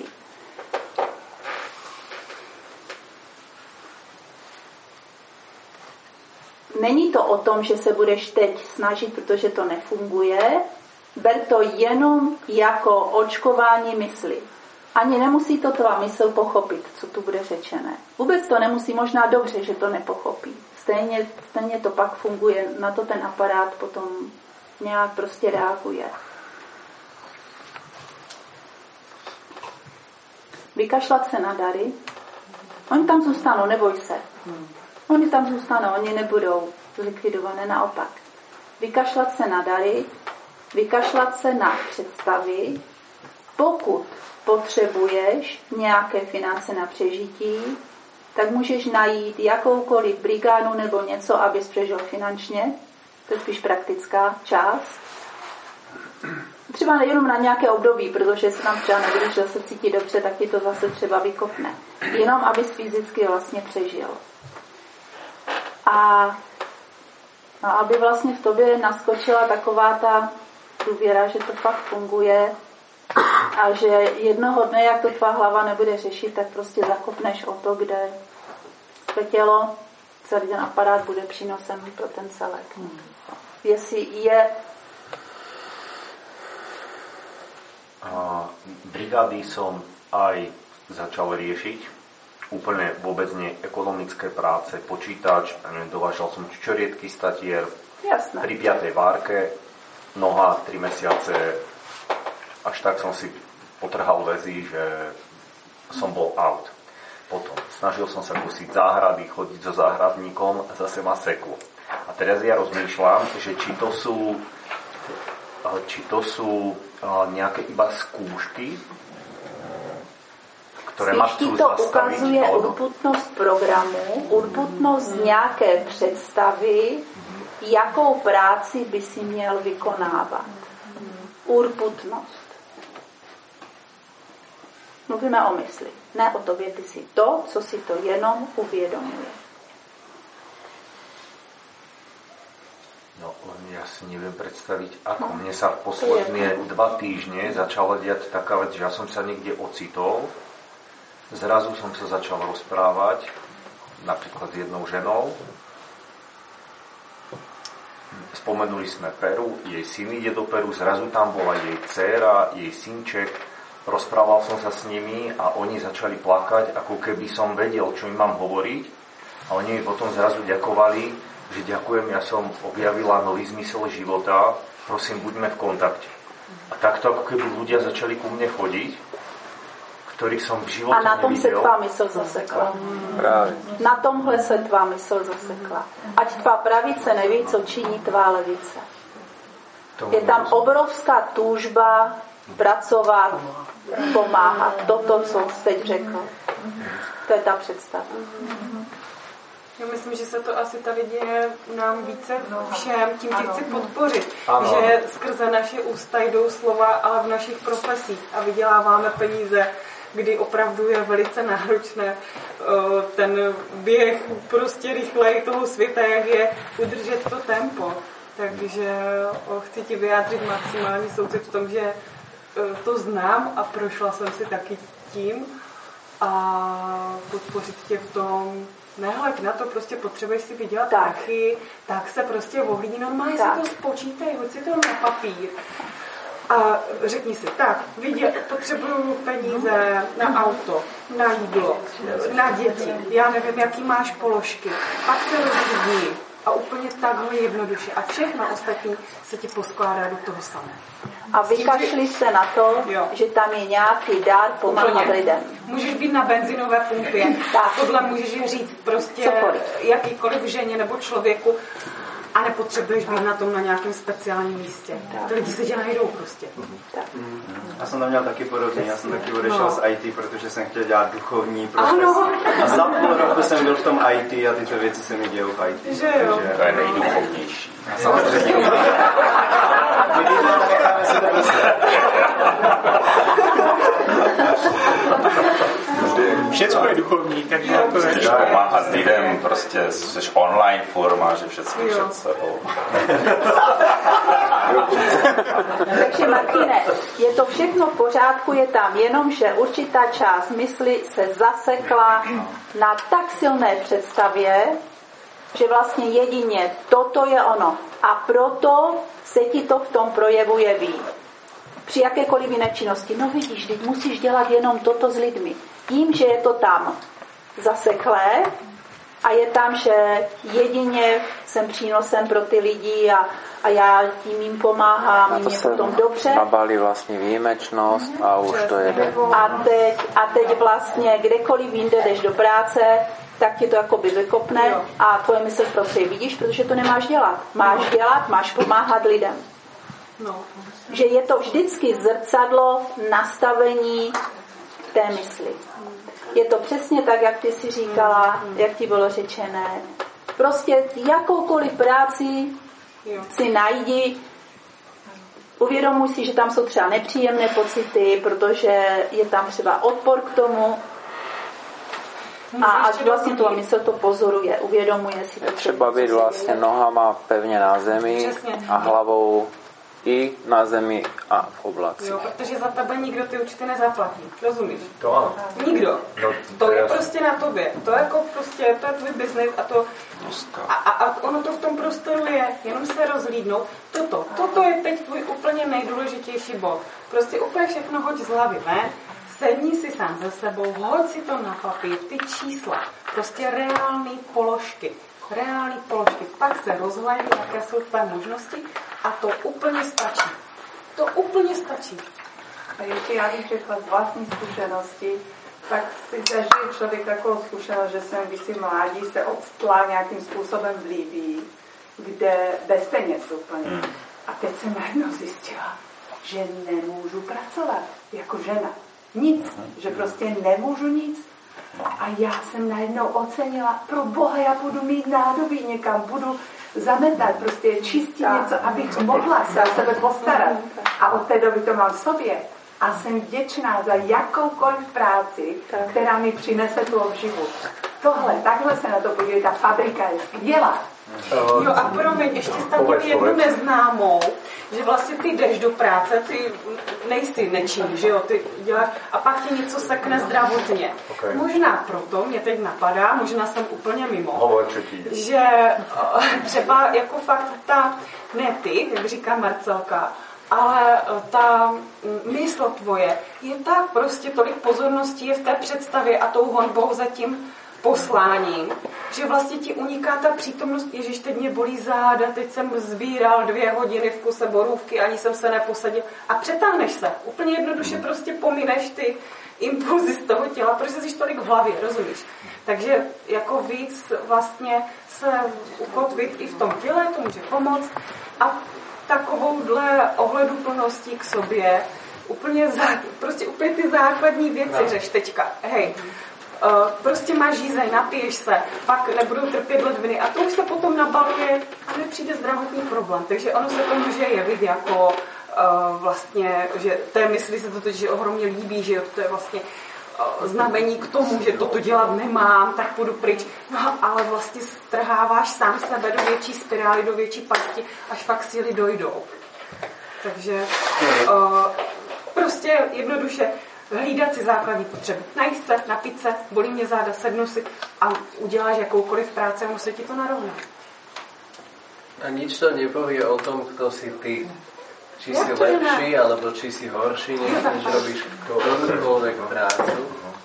Není to o tom, že se budeš teď snažit, protože to nefunguje. Ber to jenom jako očkování mysli. Ani nemusí to tvá mysl pochopit, co tu bude řečené. Vůbec to nemusí, možná dobře, že to nepochopí. Stejně to pak funguje, na to ten aparát potom nějak prostě reaguje. Vykašlat se na dary. Oni tam zůstanou, neboj se. Oni tam zůstanou, oni nebudou zlikvidované, naopak. Vykašlat se na dary, vykašlat se na představy. Pokud potřebuješ nějaké finance na přežití, tak můžeš najít jakoukoliv brigádu nebo něco, abys přežil finančně. To je spíš praktická část. Třeba jenom na nějaké období, protože se tam třeba nebudeš zase cítit dobře, tak ti to zase třeba vykopne. Jenom abys fyzicky vlastně přežil. A aby vlastně v tobě naskočila taková ta důvěra, že to fakt funguje a že jednoho dne, jak to tvá hlava nebude řešit, tak prostě zakopneš o to, kde to tělo, celý ten aparát bude přínosem pro ten celek. Jestli je... Brigády som aj začal riešiť. Úplne vôbec nie ekonomické práce, počítač, dovážal som čoriedky statier. Jasné. Pri 5. várke, noha 3 mesiace, až tak som si potrhal väzy, že som bol out. Potom snažil som sa kusiť záhrady, chodiť so záhradníkom a zase ma seklo. A teraz ja rozmýšľam, že či to sú nejaké iba skúšky, ktoré ma chcú to zastaviť. ukazuje urputnost programu, urputnost nějaké představy, jakou práci by si měl vykonávat. Urputnost. Mluvíme o mysli. Ne o tobě, ty si to, co si to jenom uvědomuje. No, ja si neviem predstaviť, ako. Mne sa posledné 2 týždne začala diať taká vec, že ja som sa niekde ocitol, zrazu som sa začal rozprávať, napríklad s jednou ženou. Spomenuli sme Peru, jej syn ide do Peru, zrazu tam bola jej dcéra, jej synček. Rozprával som sa s nimi a oni začali plakať, ako keby som vedel, čo im mám hovoriť. A oni mi potom zrazu ďakovali, že ďakujem, ja som objavila nový zmysel života, prosím, buďme v kontakte. A takto ako keby ľudia začali ku mne chodiť, ktorých som v živote nevidel. A na tom se tvá mysl zasekla. Na tomhle se tvá mysl zasekla. Ať tvá pravice neví, co činí tvá levice. Je tam obrovská túžba pracovat, pomáhat. Toto, co jste řekl. To je ta představa. Já myslím, že se to asi tady děje nám více všem, tím tě chci podpořit, Ano. že skrze naše ústa jdou slova, ale v našich profesích a vyděláváme peníze, kdy opravdu je velice náročné ten běh prostě rychlej toho světa, jak je udržet to tempo. Takže chci ti vyjádřit maximální soucit v tom, že to znám a prošla jsem si taky tím a podpořit tě v tom. Nehleď na to, prostě potřebuješ si vydělat prachy, tak se prostě ohlídni, normálně si to spočítej, hoď si to na papír a řekni si, tak, potřebuju peníze na auto, na jídlo, na děti, já nevím, jaký máš položky, pak se rozhodni a úplně takhle jednoduše a všechno ostatní se ti poskládá do toho samé. A vykašli se na to, že tam je nějaký dár pomáhat lidem. Můžeš být na benzinové pumpě, tohle můžeš říct prostě cokoliv. Jakýkoliv ženě nebo člověku a nepotřebuješ být na tom na nějakém speciálním místě. Ty lidi se tě najdou prostě. Já jsem tam měl taky podobně, já jsem taky odešel z IT, protože jsem chtěl dělat duchovní profesi. A za půl roku jsem byl v tom IT a tyto věci se mi dějou v IT. Že jo? To je nejduchovnější. Samozřejmě. Necháme si to Všecko je duchovní, takže jako chceš pomáhat lidem, prostě jsi online forma, že všechno před sebou. Takže Martine, je to všechno v pořádku, je tam jenom, že určitá část mysli se zasekla na tak silné představě, že vlastně jedině toto je ono. A proto se ti to v tom projevuje víc. Při jakékoliv jiné činnosti. No vidíš, teď musíš dělat jenom toto s lidmi. Tím, že je to tam zaseklé a je tam, že jedině jsem přínosem pro ty lidi a já tím jim pomáhám, jim je potom dobře. Nabalí vlastně výjimečnost a už to jede. A teď vlastně kdekoliv jinde jdeš do práce, tak tě to jakoby vykopne a tvoje mysl prostě vidíš, protože to nemáš dělat. Máš dělat, máš pomáhat lidem. Že je to vždycky zrcadlo nastavení té mysli. Je to přesně tak, jak ty si říkala, jak ti bylo řečené. Prostě jakoukoliv práci si najdi, uvědomuj si, že tam jsou třeba nepříjemné pocity, protože je tam třeba odpor k tomu. A až vlastně to mysl to pozoruje, uvědomuje si to. Třeba být vlastně nohama pevně na zemi a hlavou i na zemi a v oblaci. Jo, protože za tebe nikdo ty účty nezaplatí. Rozumíš? To ano. Nikdo. No, to je prostě na tobě. To je jako prostě, to je tvůj biznis a to a ono to v tom prostoru je. Jenom se rozhlídnout. Toto je teď tvůj úplně nejdůležitější bod. Prostě úplně všechno hoď z hlavy ven. Sedni si sám ze sebou, hoď si to na papír, ty čísla. Prostě reální položky. Pak se rozhlédni, jaké jsou tvé možnosti a to úplně stačí. A ještě já bych řekla z vlastní zkušenosti, tak si zažil člověk takovou zkušenost, že jsem, když si mládí, se odstla nějakým způsobem v Líbii, kde bez peněz úplně. A teď jsem najednou zjistila, že nemůžu pracovat jako žena. Nic, že prostě nemůžu nic. A já jsem najednou ocenila, pro Boha, já budu mít nádobí někam, budu zametat, prostě čistit něco, abych mohla se o sebe postarat. A od té doby to mám v sobě. A jsem vděčná za jakoukoliv práci, která mi přinese tu obživu. Takhle se na to podívej, ta fabrika je skvělá. Jo a promiň, ještě tam měl jednu neznámou, že vlastně ty jdeš do práce, ty nejsi nečinný, že jo, ty děláš a pak ti něco sekne zdravotně. Okay. Možná proto mě teď napadá, možná jsem úplně mimo, že třeba jako fakt ne ty, jak říká Marcelka, ale ta mysl tvoje je tak prostě tolik pozorností je v té představě a tou honbou za tím posláním, že vlastně ti uniká ta přítomnost, ježiš, teď mě bolí záda, teď jsem sbíral 2 hodiny v kuse borůvky, ani jsem se neposadil a přetáhneš se. Úplně jednoduše prostě pomineš ty impulzy z toho těla, protože jsi tolik v hlavě, rozumíš? Takže jako víc vlastně se ukotvit i v tom těle, to může pomoct a takovouhle ohleduplností k sobě úplně ty základní věci řeš teďka. Hej, prostě máš žízeň, napiješ se, pak nebudou trpět ledviny a to už se potom nabaluje a nepřijde zdravotní problém. Takže ono se to může jevit jako vlastně, že té mysli se to totiž ohromně líbí, že to je vlastně znamení k tomu, že toto dělat nemám, tak půjdu pryč. No, ale vlastně strháváš sám sebe do větší spirály, do větší pasti, až fakt síly dojdou. Takže prostě jednoduše hlídat si základní potřeby. Najít se, napít se, bolí mě záda, sednu si a uděláš jakoukoliv práci a musí ti to narovnat. A nič to nepovie o tom, kto si ty. Či si lepší, alebo či si horší, než robíš ktorúkoľvek prácu.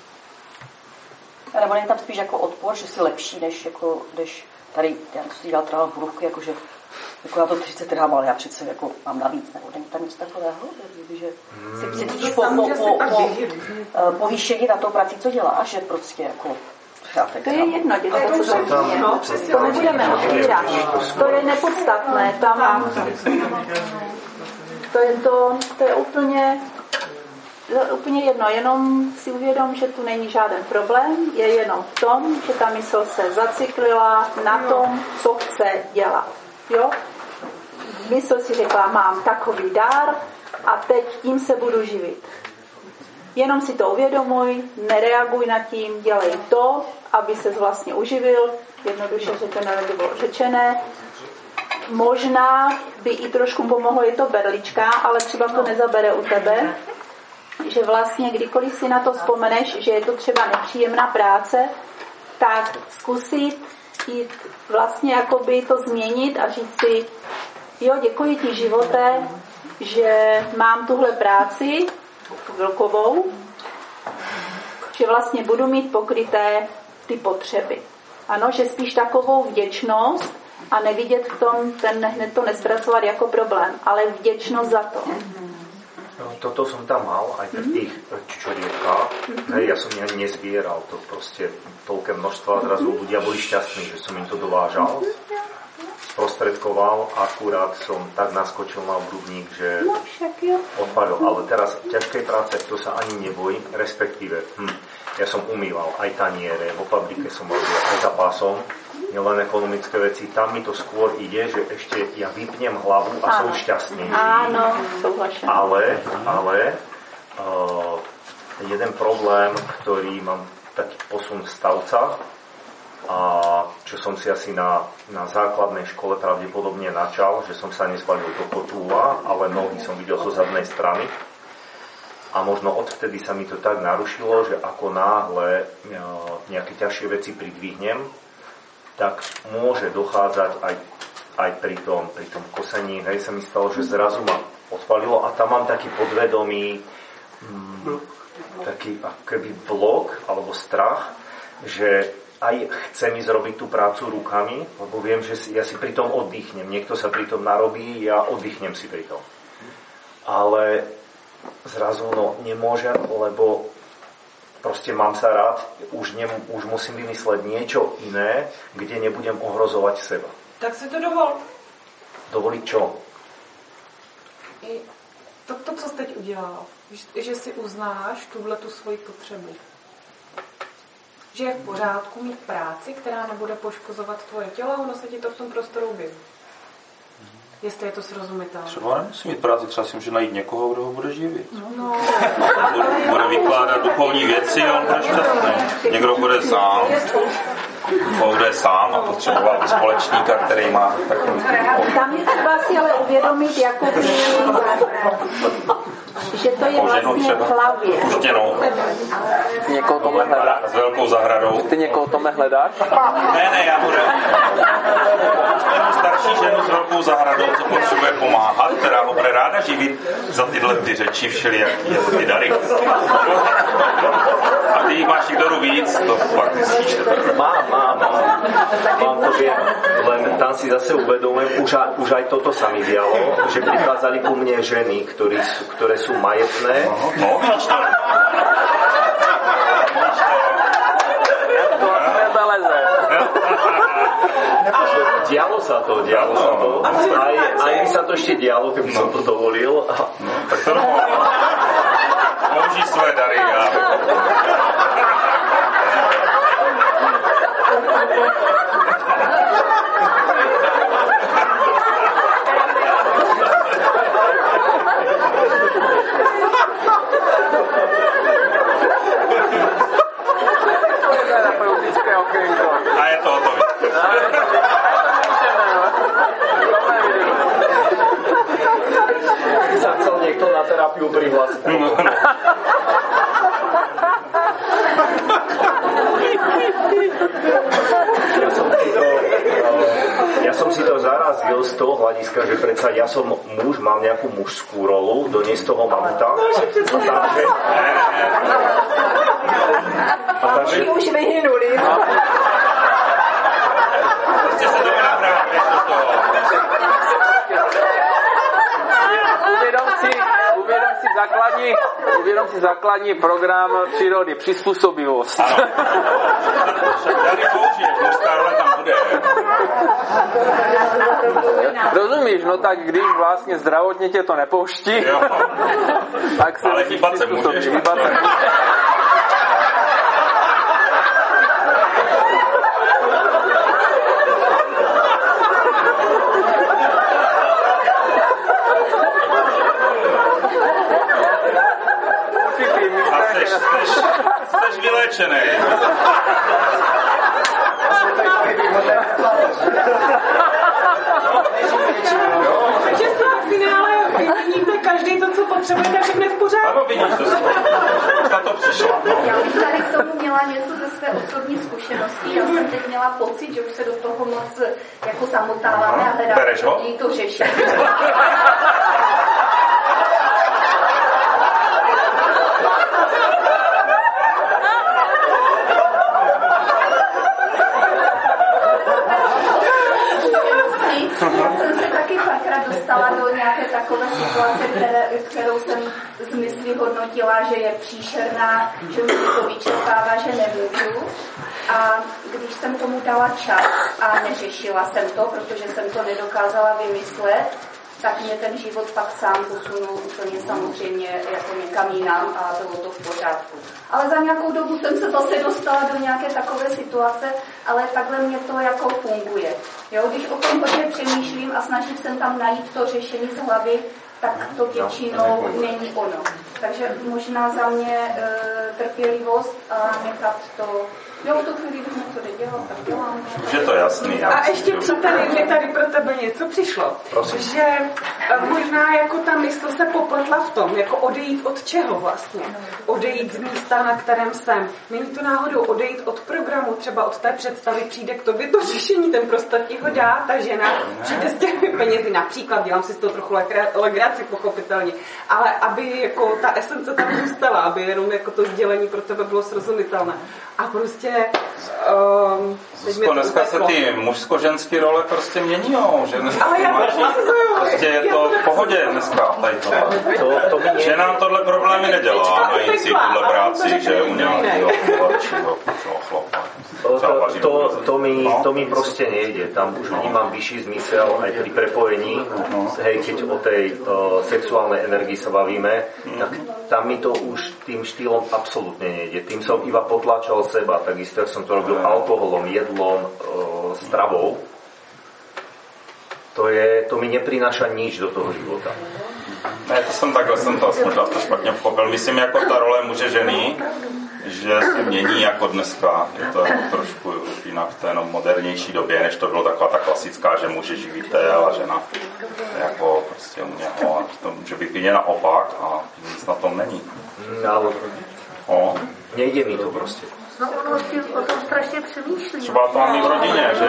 Nebo není tam spíš jako odpor, že jsi lepší, než tady, já to si dělal třeba v borůvku, jako já to 30 trhám, ale já přece jako mám navíc, nebo není tam nic takového, že si cítíš povýšení na tou prací, co děláš, že prostě jako to je jedno, děcko, co to nebudeme opírat. To je nepodstatné. To je úplně jedno. Jenom si uvědom, že tu není žádný problém. Je jenom v tom, že ta mysl se zaciklila na tom, co chce dělat. Jo? Mysl si řekla, mám takový dar a teď tím se budu živit. Jenom si to uvědomuj, nereaguj nad tím, dělej to, aby ses vlastně uživil. Jednoduše řečeno, by bylo řečené. Možná by i trošku pomohlo, je to berlička, ale třeba to nezabere u tebe, že vlastně kdykoliv si na to vzpomeneš, že je to třeba nepříjemná práce, tak zkusit jít vlastně jakoby to změnit a říct si, jo, děkuji ti živote, že mám tuhle práci velkovou, že vlastně budu mít pokryté ty potřeby. Ano, že spíš takovou vděčnost a nevidět v tom, hned to nespracovat jako problém, ale vděčnost za to. Toto som tam mal aj pri tých čičorietkách. Ja som ani nezbieral to proste toľké množstva, zrazu ľudia boli šťastní, že som im to dovážal, sprostredkoval, akurát som tak naskočil na obrubník, že odpadol. Ale teraz v ťažkej práce to sa ani nebojím, respektíve ja som umýval aj taniere, vo fabrike som robil aj za pásom, nielen ekonomické veci, tam mi to skôr ide, že ešte ja vypnem hlavu a som šťastný. Áno, súhlašam. Ale jeden problém, ktorý mám taký posun stavca, a čo som si asi na základnej škole pravdepodobne načal, že som sa nezbalil do kotúla, ale nohy som videl zo zadnej strany. A možno odvtedy sa mi to tak narušilo, že ako náhle nejaké ťažšie veci pridvihnem, tak môže dochádzať aj pri tom kosení. Hej, sa mi stalo, že zrazu ma odpalilo a tam mám taký podvedomý taký akoby blok alebo strach, že aj chcem ísť robiť tú prácu rukami, lebo viem, že ja si pri tom oddychnem. Niekto sa pri tom narobí, ja oddychnem si pri tom. Ale zrazu nemôžem, lebo proste mám sa rád, už musím vymysleť niečo iné, kde nebudem ohrozovať seba. Tak si to dovol. Dovoliť čo? To, co jsi teď udělal, že si uznáš tuhletu svoji potřebu. Že je v pořádku mít práci, která nebude poškozovat tvoje tělo a ono se ti to v tom prostoru objeví. Jestli je to srozumitelné. Třeba nemusí mít práci, třeba si může najít někoho, kdo ho bude živit. No. Bude vykládat duchovní věci a on bude šťastný. Někdo bude sám a potřeboval společníka, který má takový. Tam je třeba si ale uvědomit, Že to je vlastně v hlavě. Puštěnou. Ty někoho tome hledáš? S velkou zahradou. Ty někoho tome hledáš? Ne, já budu starší ženu s velkou zahradou, co potřebuje pomáhat, která ho bude ráda živit za tyhle ty řeči všelijaký, ty dary. A ty jich máš někdo víc, to fakt myslíš. Mám to viem, len tam si zase uvedomujem, už aj toto sa mi dialo, že prichádzali ku mne ženy, ktoré sú majetné. No, víš to. Dialo sa to. Aj mi sa to ešte dialo, keby som to dovolil. Tak to použij svoje dary. A je to hotový. Sa chcel niekto na terapiu prihlásiť. Ja som si to zarazil z toho hľadiska, že predsa ja som muž, mám nejakú mužskú rolu, doniesť toho mamuta. A takže už vyhynuli. Ste sa dobre nabrali. Uvědom si základní program přírody, přizpůsobivost. Ano. Tady použiješ, mužská role tam bude. Rozumíš, no tak když vlastně zdravotně tě to nepouští, tak se ale hýbat se můžeš. Jsi vylečený. Takže se v finále vyviníte každý to, co potřebujete, všechno v pořádku. Ano, vidíš to. Na to přišla. Já bych tady k tomu měla něco ze své osobní zkušenosti. Já jsem teď měla pocit, že už se do toho moc jako zamotáváme a hledáme to řešení. Já jsem se taky párkrát dostala do nějaké takové situace, kterou jsem z mysli hodnotila, že je příšerná, že už to vyčerpává, že nemůžu. A když jsem tomu dala čas a neřešila jsem to, protože jsem to nedokázala vymyslet, tak mě ten život pak sám posunul úplně samozřejmě jako někam jinam a bylo to v pořádku. Ale za nějakou dobu jsem se zase dostala do nějaké takové situace, ale takhle mě to jako funguje. Jo, když o tom hodně přemýšlím a snažím se tam najít to řešení z hlavy, tak to většinou není ono. Takže možná za mě trpělivost a nechat to. Jo, v tu chvíli, když něco nedělat, tak dělám. Už je to jasný. A ještě příteli, že tady pro tebe něco přišlo. Prosím. Že možná jako ta mysl se popletla v tom, jako odejít od čeho vlastně. Odejít z místa, na kterém jsem. Není to náhodou odejít od programu, třeba od té představy, přijde k tobě to řešení, ten prostor ti ho dá, ta žena přijde s těmi penězi, například, dělám si z toho trochu legraci, pochopitelně, ale aby jako ta esence tam zůstala, aby jenom jako to sdělení pro tebe bylo srozumitelné. A prostě dneska se ty mužsko-ženské role prostě měnijou, že dneska prostě je to v pohodě dneska tady tohle. Že nám tohle problémy nedělá, najít si tuhle práci, že u nějakého horčího chlapa. To mi proste nejde. Tam už vnímam vyšší zmysel aj pri prepojení. Hej, keď o tej sexuálnej energii sa bavíme, tak tam mi to už tým štýlom absolútne nejde. Tým som iba potlačal seba, takisto som to robil alkoholom, jedlom, stravou. To mi neprináša nič do toho života. Ne, to jsem to aspoň špatně pochopil. Myslím, jako ta role muže ženy, že se mění jako dneska. Je to trošku jinak v té jenom modernější době, než to bylo taková ta klasická, že muže živitel a žena jako prostě u něho. A to může být klidně naopak a nic na tom není. Nejde mi to prostě. No ono o tom strašně přemýšlí. Třeba to mám i v rodině, že?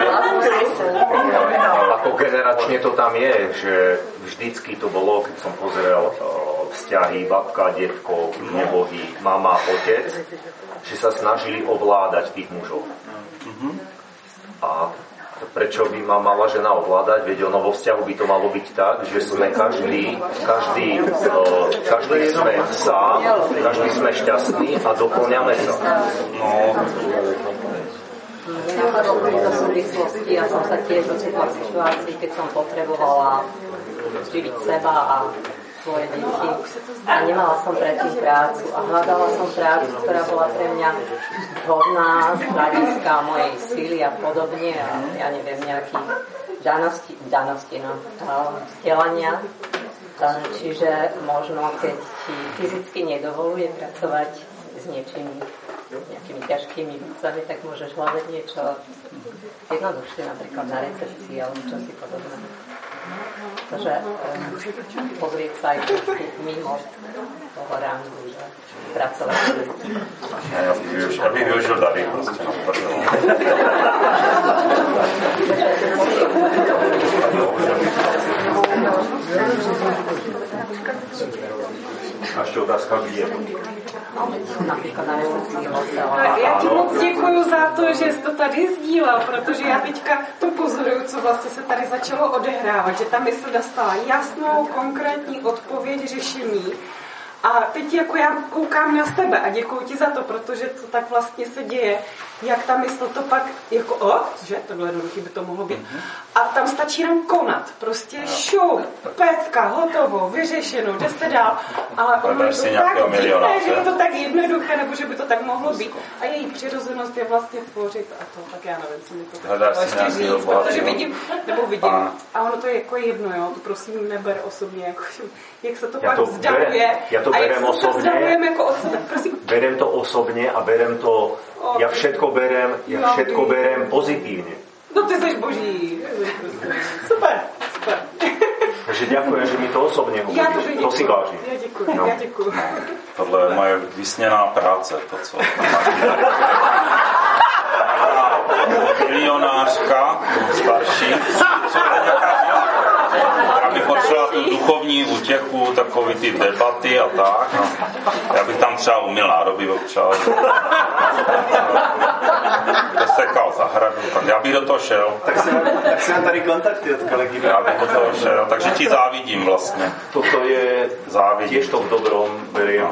Ako generačne to tam je, že vždycky to bolo, keď som pozrel vzťahy babka, detko, nebohy, mama, otec, že sa snažili ovládať tých mužov. A prečo by ma mala žena ovládať? Veď ono vo vzťahu by to malo byť tak, že sme každý sme sám, každý sme šťastný a doplňame sa. Napadlo v tejto súvislosti, ja som sa tiež ocitla v situácii, keď som potrebovala živiť seba a svoje deti a nemala som predtým prácu a hľadala som prácu, ktorá bola pre mňa vhodná z hľadiska mojej síly a podobne a ja neviem, nejaký vzdelania. Čiže možno, keď ti fyzicky nedovoluje pracovať s niečím, nejakými ťažkými vecami, tak môžeš hľadať niečo jednoduchšie, napríklad na recepcii alebo čosi podobné. Takže pozrieť sa aj mimo toho rangu, že pracovať s ľudí. Ja bych využil dary prostě na prdel. A ešte otázka kde? Já ti moc děkuju za to, že jsi to tady sdílel, protože já teďka to pozoruju, co vlastně se tady začalo odehrávat, že ta mysl dostala jasnou, konkrétní odpověď, řešení. A teď jako já koukám na sebe a děkuju ti za to, protože to tak vlastně se děje, jak ta mysl to pak jako, že tohle jednoduchý by to mohlo být. A tam stačí jenom konat, prostě šup, pecka, hotovo, vyřešeno, jde se dál. Ale ono je to tak divné, že je to tak jednoduché, nebo že by to tak mohlo být. A její přirozenost je vlastně tvořit a to, tak já nevím, co mi to tak ještě říct, protože vidím. A ono to je jako jedno, jo, to prosím neber osobně, jako, jak se to pak vzdaluje. Ja to berem osobne. Jako od sebe, prosím. Berem to osobne a berem to, ja všetko berem pozitívne. No ty jsi boží. Super. Takže ďakujem, že mi to osobne hovoríš. To si vážim. Já děkuji. Tohle je moje vysněná práce, to co. Milionářka, starší, já bych potřeboval tu duchovní útěchu, takový ty debaty a tak. No. Já bych tam třeba uměl nádoby občas. Posekal zahradu, tak já bych do toho šel. Tak se tady kontakty od kolegy. Já bych do toho šel, takže ti závidím vlastně. Toto je tiež to v dobrom beriem.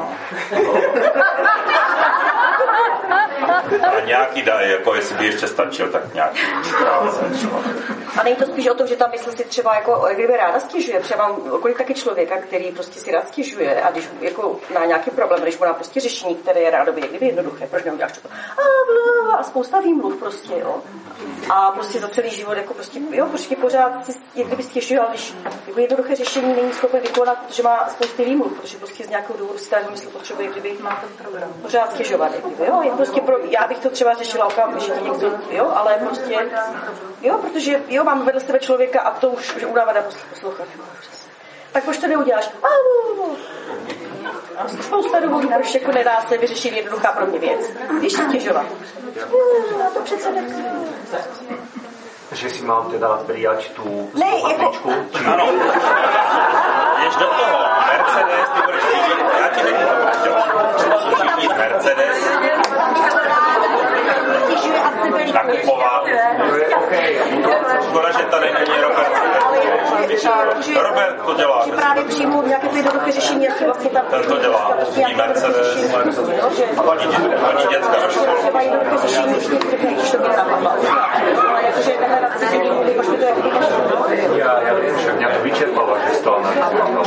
A nějaký daj, jako jestli by ještě stačil, tak nějaký práce. A není to spíš o tom, že ta mysl si třeba jako kdyby ráda stěžuje. Třeba mám okolik taky člověka, který prostě si rád stěžuje a když jako na nějaký problém, když mu dá prostě řešení, které je rádoby kdyby jednoduché, proč neuděláš to? A spousta výmluv prostě, jo. A prostě za celý život jako prostě, jo, prostě pořád si kdyby stěžuje, ale když jako jednoduché řešení není schopen vykonat, protože má spousty výmluv, protože prostě z nějakého důvodu si ta mysl potřebuje, kdyby pořád stěžovat, kdyby, jo. Prostě já bych to třeba řešila okamžitě někdo, jo, ale prostě, jo, protože, jo, mám vedle sebe člověka a to už udává poslouchat. Tak proč to neuděláš? Spousta důvodů, proč jako nedá se vyřešit jednoduchá pro mě věc. Když se stěžovat. To přece Že si mám teda prijať tú stopatničku? Ano. Jdeš do toho. Mercedes, ty budeš řídit. Já ti řeknu to prostě. Řídit Mercedes. Nakupovat. Škoda, že tady není Robert. Robert to dělá. Že právě přijmu nějaké ty jednoduché řešení, jak vlastně tam... Ten to dělá. Řídí Mercedes. Paní děcka do školu. Třeba jednoduché řešení, když to mě napadla. Ale jakože generace si mluví, možná to je Ja viem, však mňa to vyčerpalo, že to analyzoval.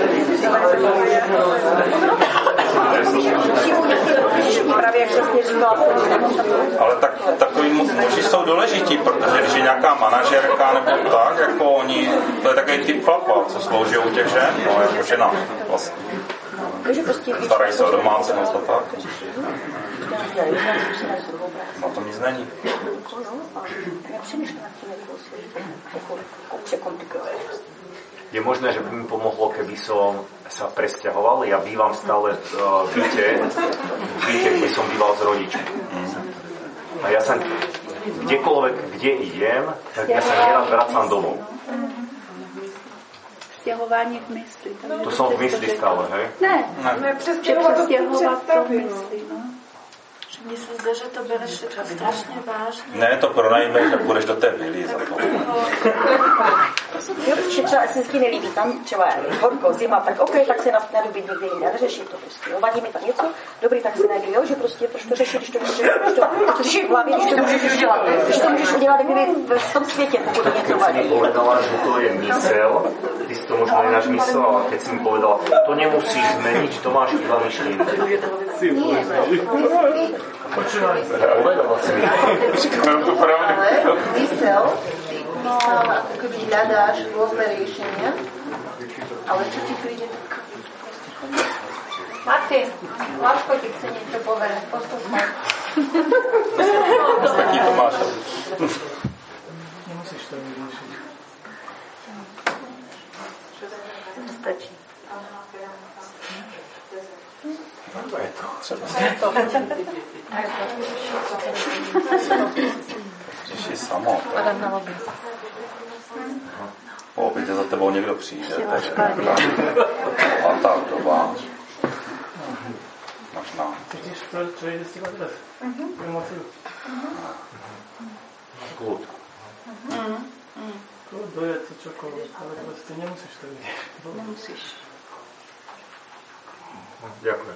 Právě jak přesně říkala. Ale takový muži jsou důležití, protože když je nějaká manažerka nebo tak, jako oni, to je takový typ chlapa, co slouží u těch žen, no jako žena vlastně. Takže prostě... Starají se o domácnost a tak. Na tom nic není. Je možné, že by mi pomohlo, keby som sa presťahoval. Ja bývam stále v byte, kde som býval s rodičmi. A ja sa kdekoľvek, kde idem, tak ja sa nerad vracam domov. Stěhování v mysli. To som v mysli stále, hej? Ne, přestěhovat to v mysli, no. Mně se zdá, že to bereš strašně vážně. Ne, to pronajme, že půjdeš do té vily za to. Jo, protože třeba se ti nelíbí tam, třeba horko, zima, tak OK, tak se najdu být někde jinde, neřeším to prostě. Vadí mi tam něco, dobrý, tak se najdu, jo, že prostě, proč to řešit, když to řešit v hlavě, když to můžeš udělat, když to můžeš udělat někdy v tom světě, pokud to něco vadí. Povedala, že to je mysel, ty si to možno ináč myslela, keď si mi povedala, to nemusíš zmeniť, to máš iba myšlienky. Počúvaj. Povedala si mi. Ale mysel, no, akoby hľadáš rôzne riešenia, ale čo ti príde? Martin, Láško ti chce niečo povedať, poslúchaj. Taký to máš. Nemusíš to vyriešiť. Stačí. To je to. Třeba. Řeši samo. Adam na lobby. Po obědě za tebou někdo přijde. Zlatá doba. Možná. Chceš přejít z těla teraz? Emociu. Kľud. Kľud, dojed to čokoľvek, ale proste nemusíš to vidieť. Nemusíš. Ďakujem.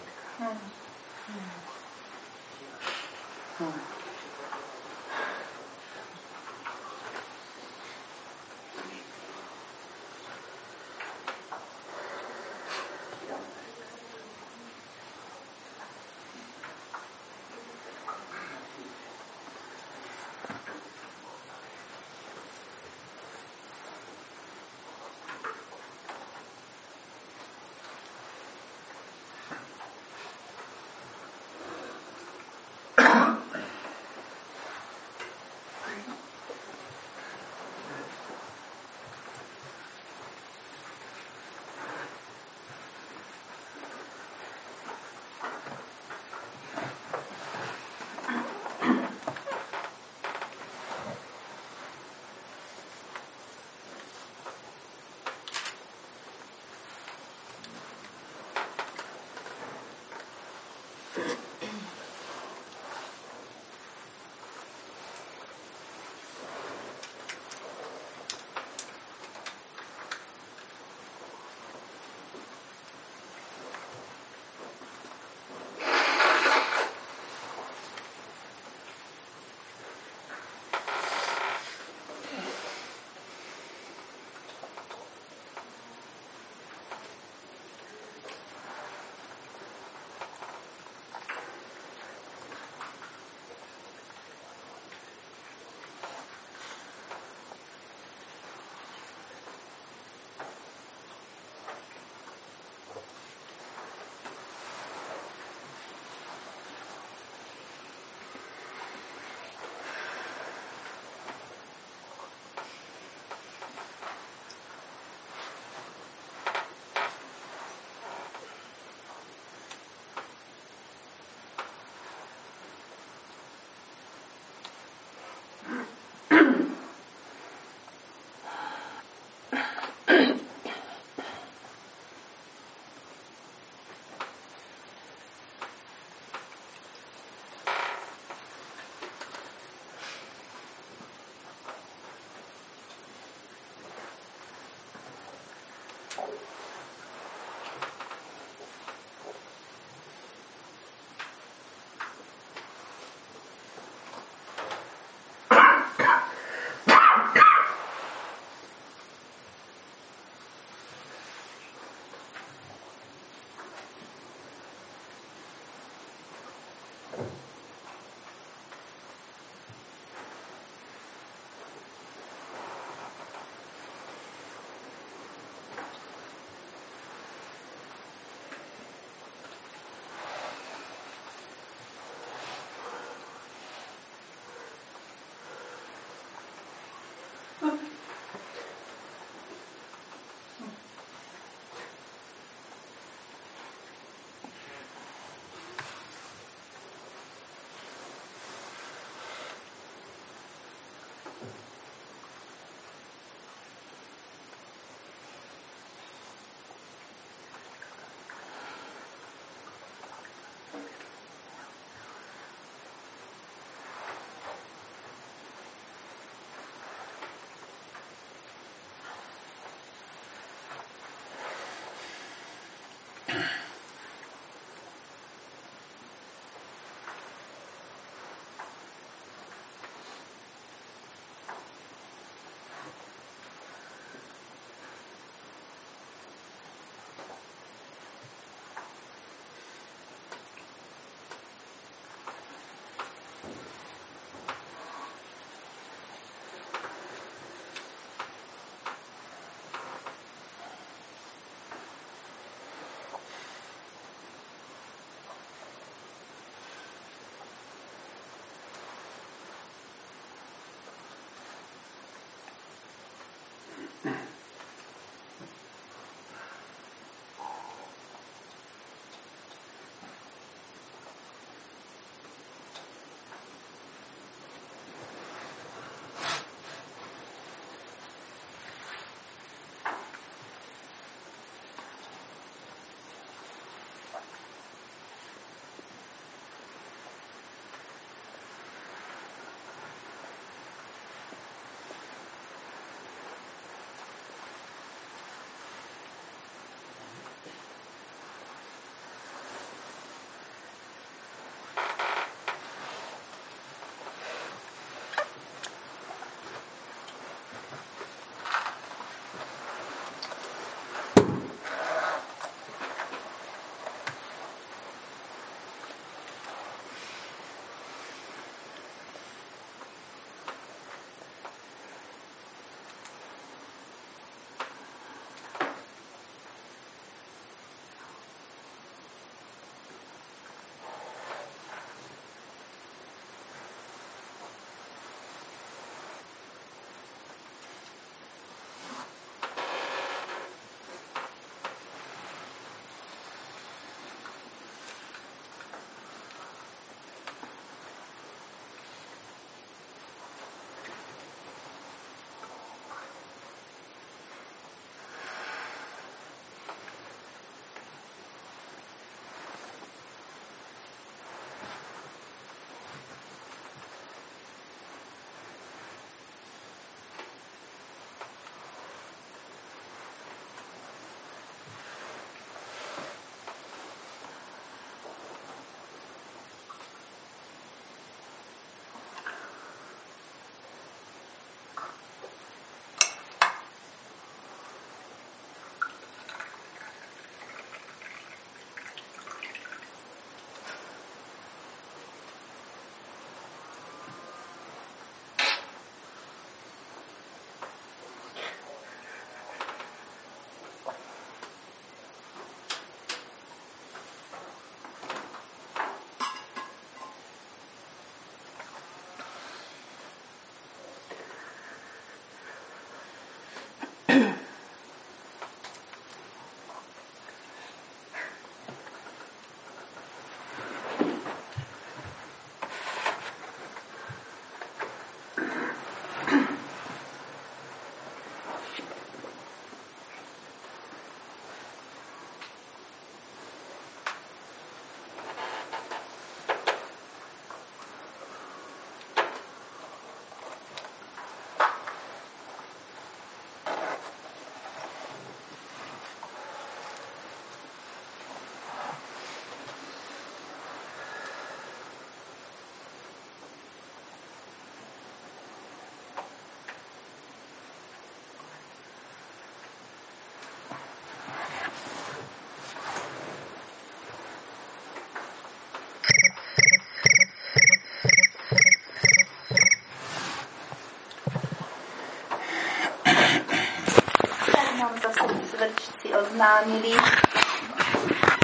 Svrčci oznámili,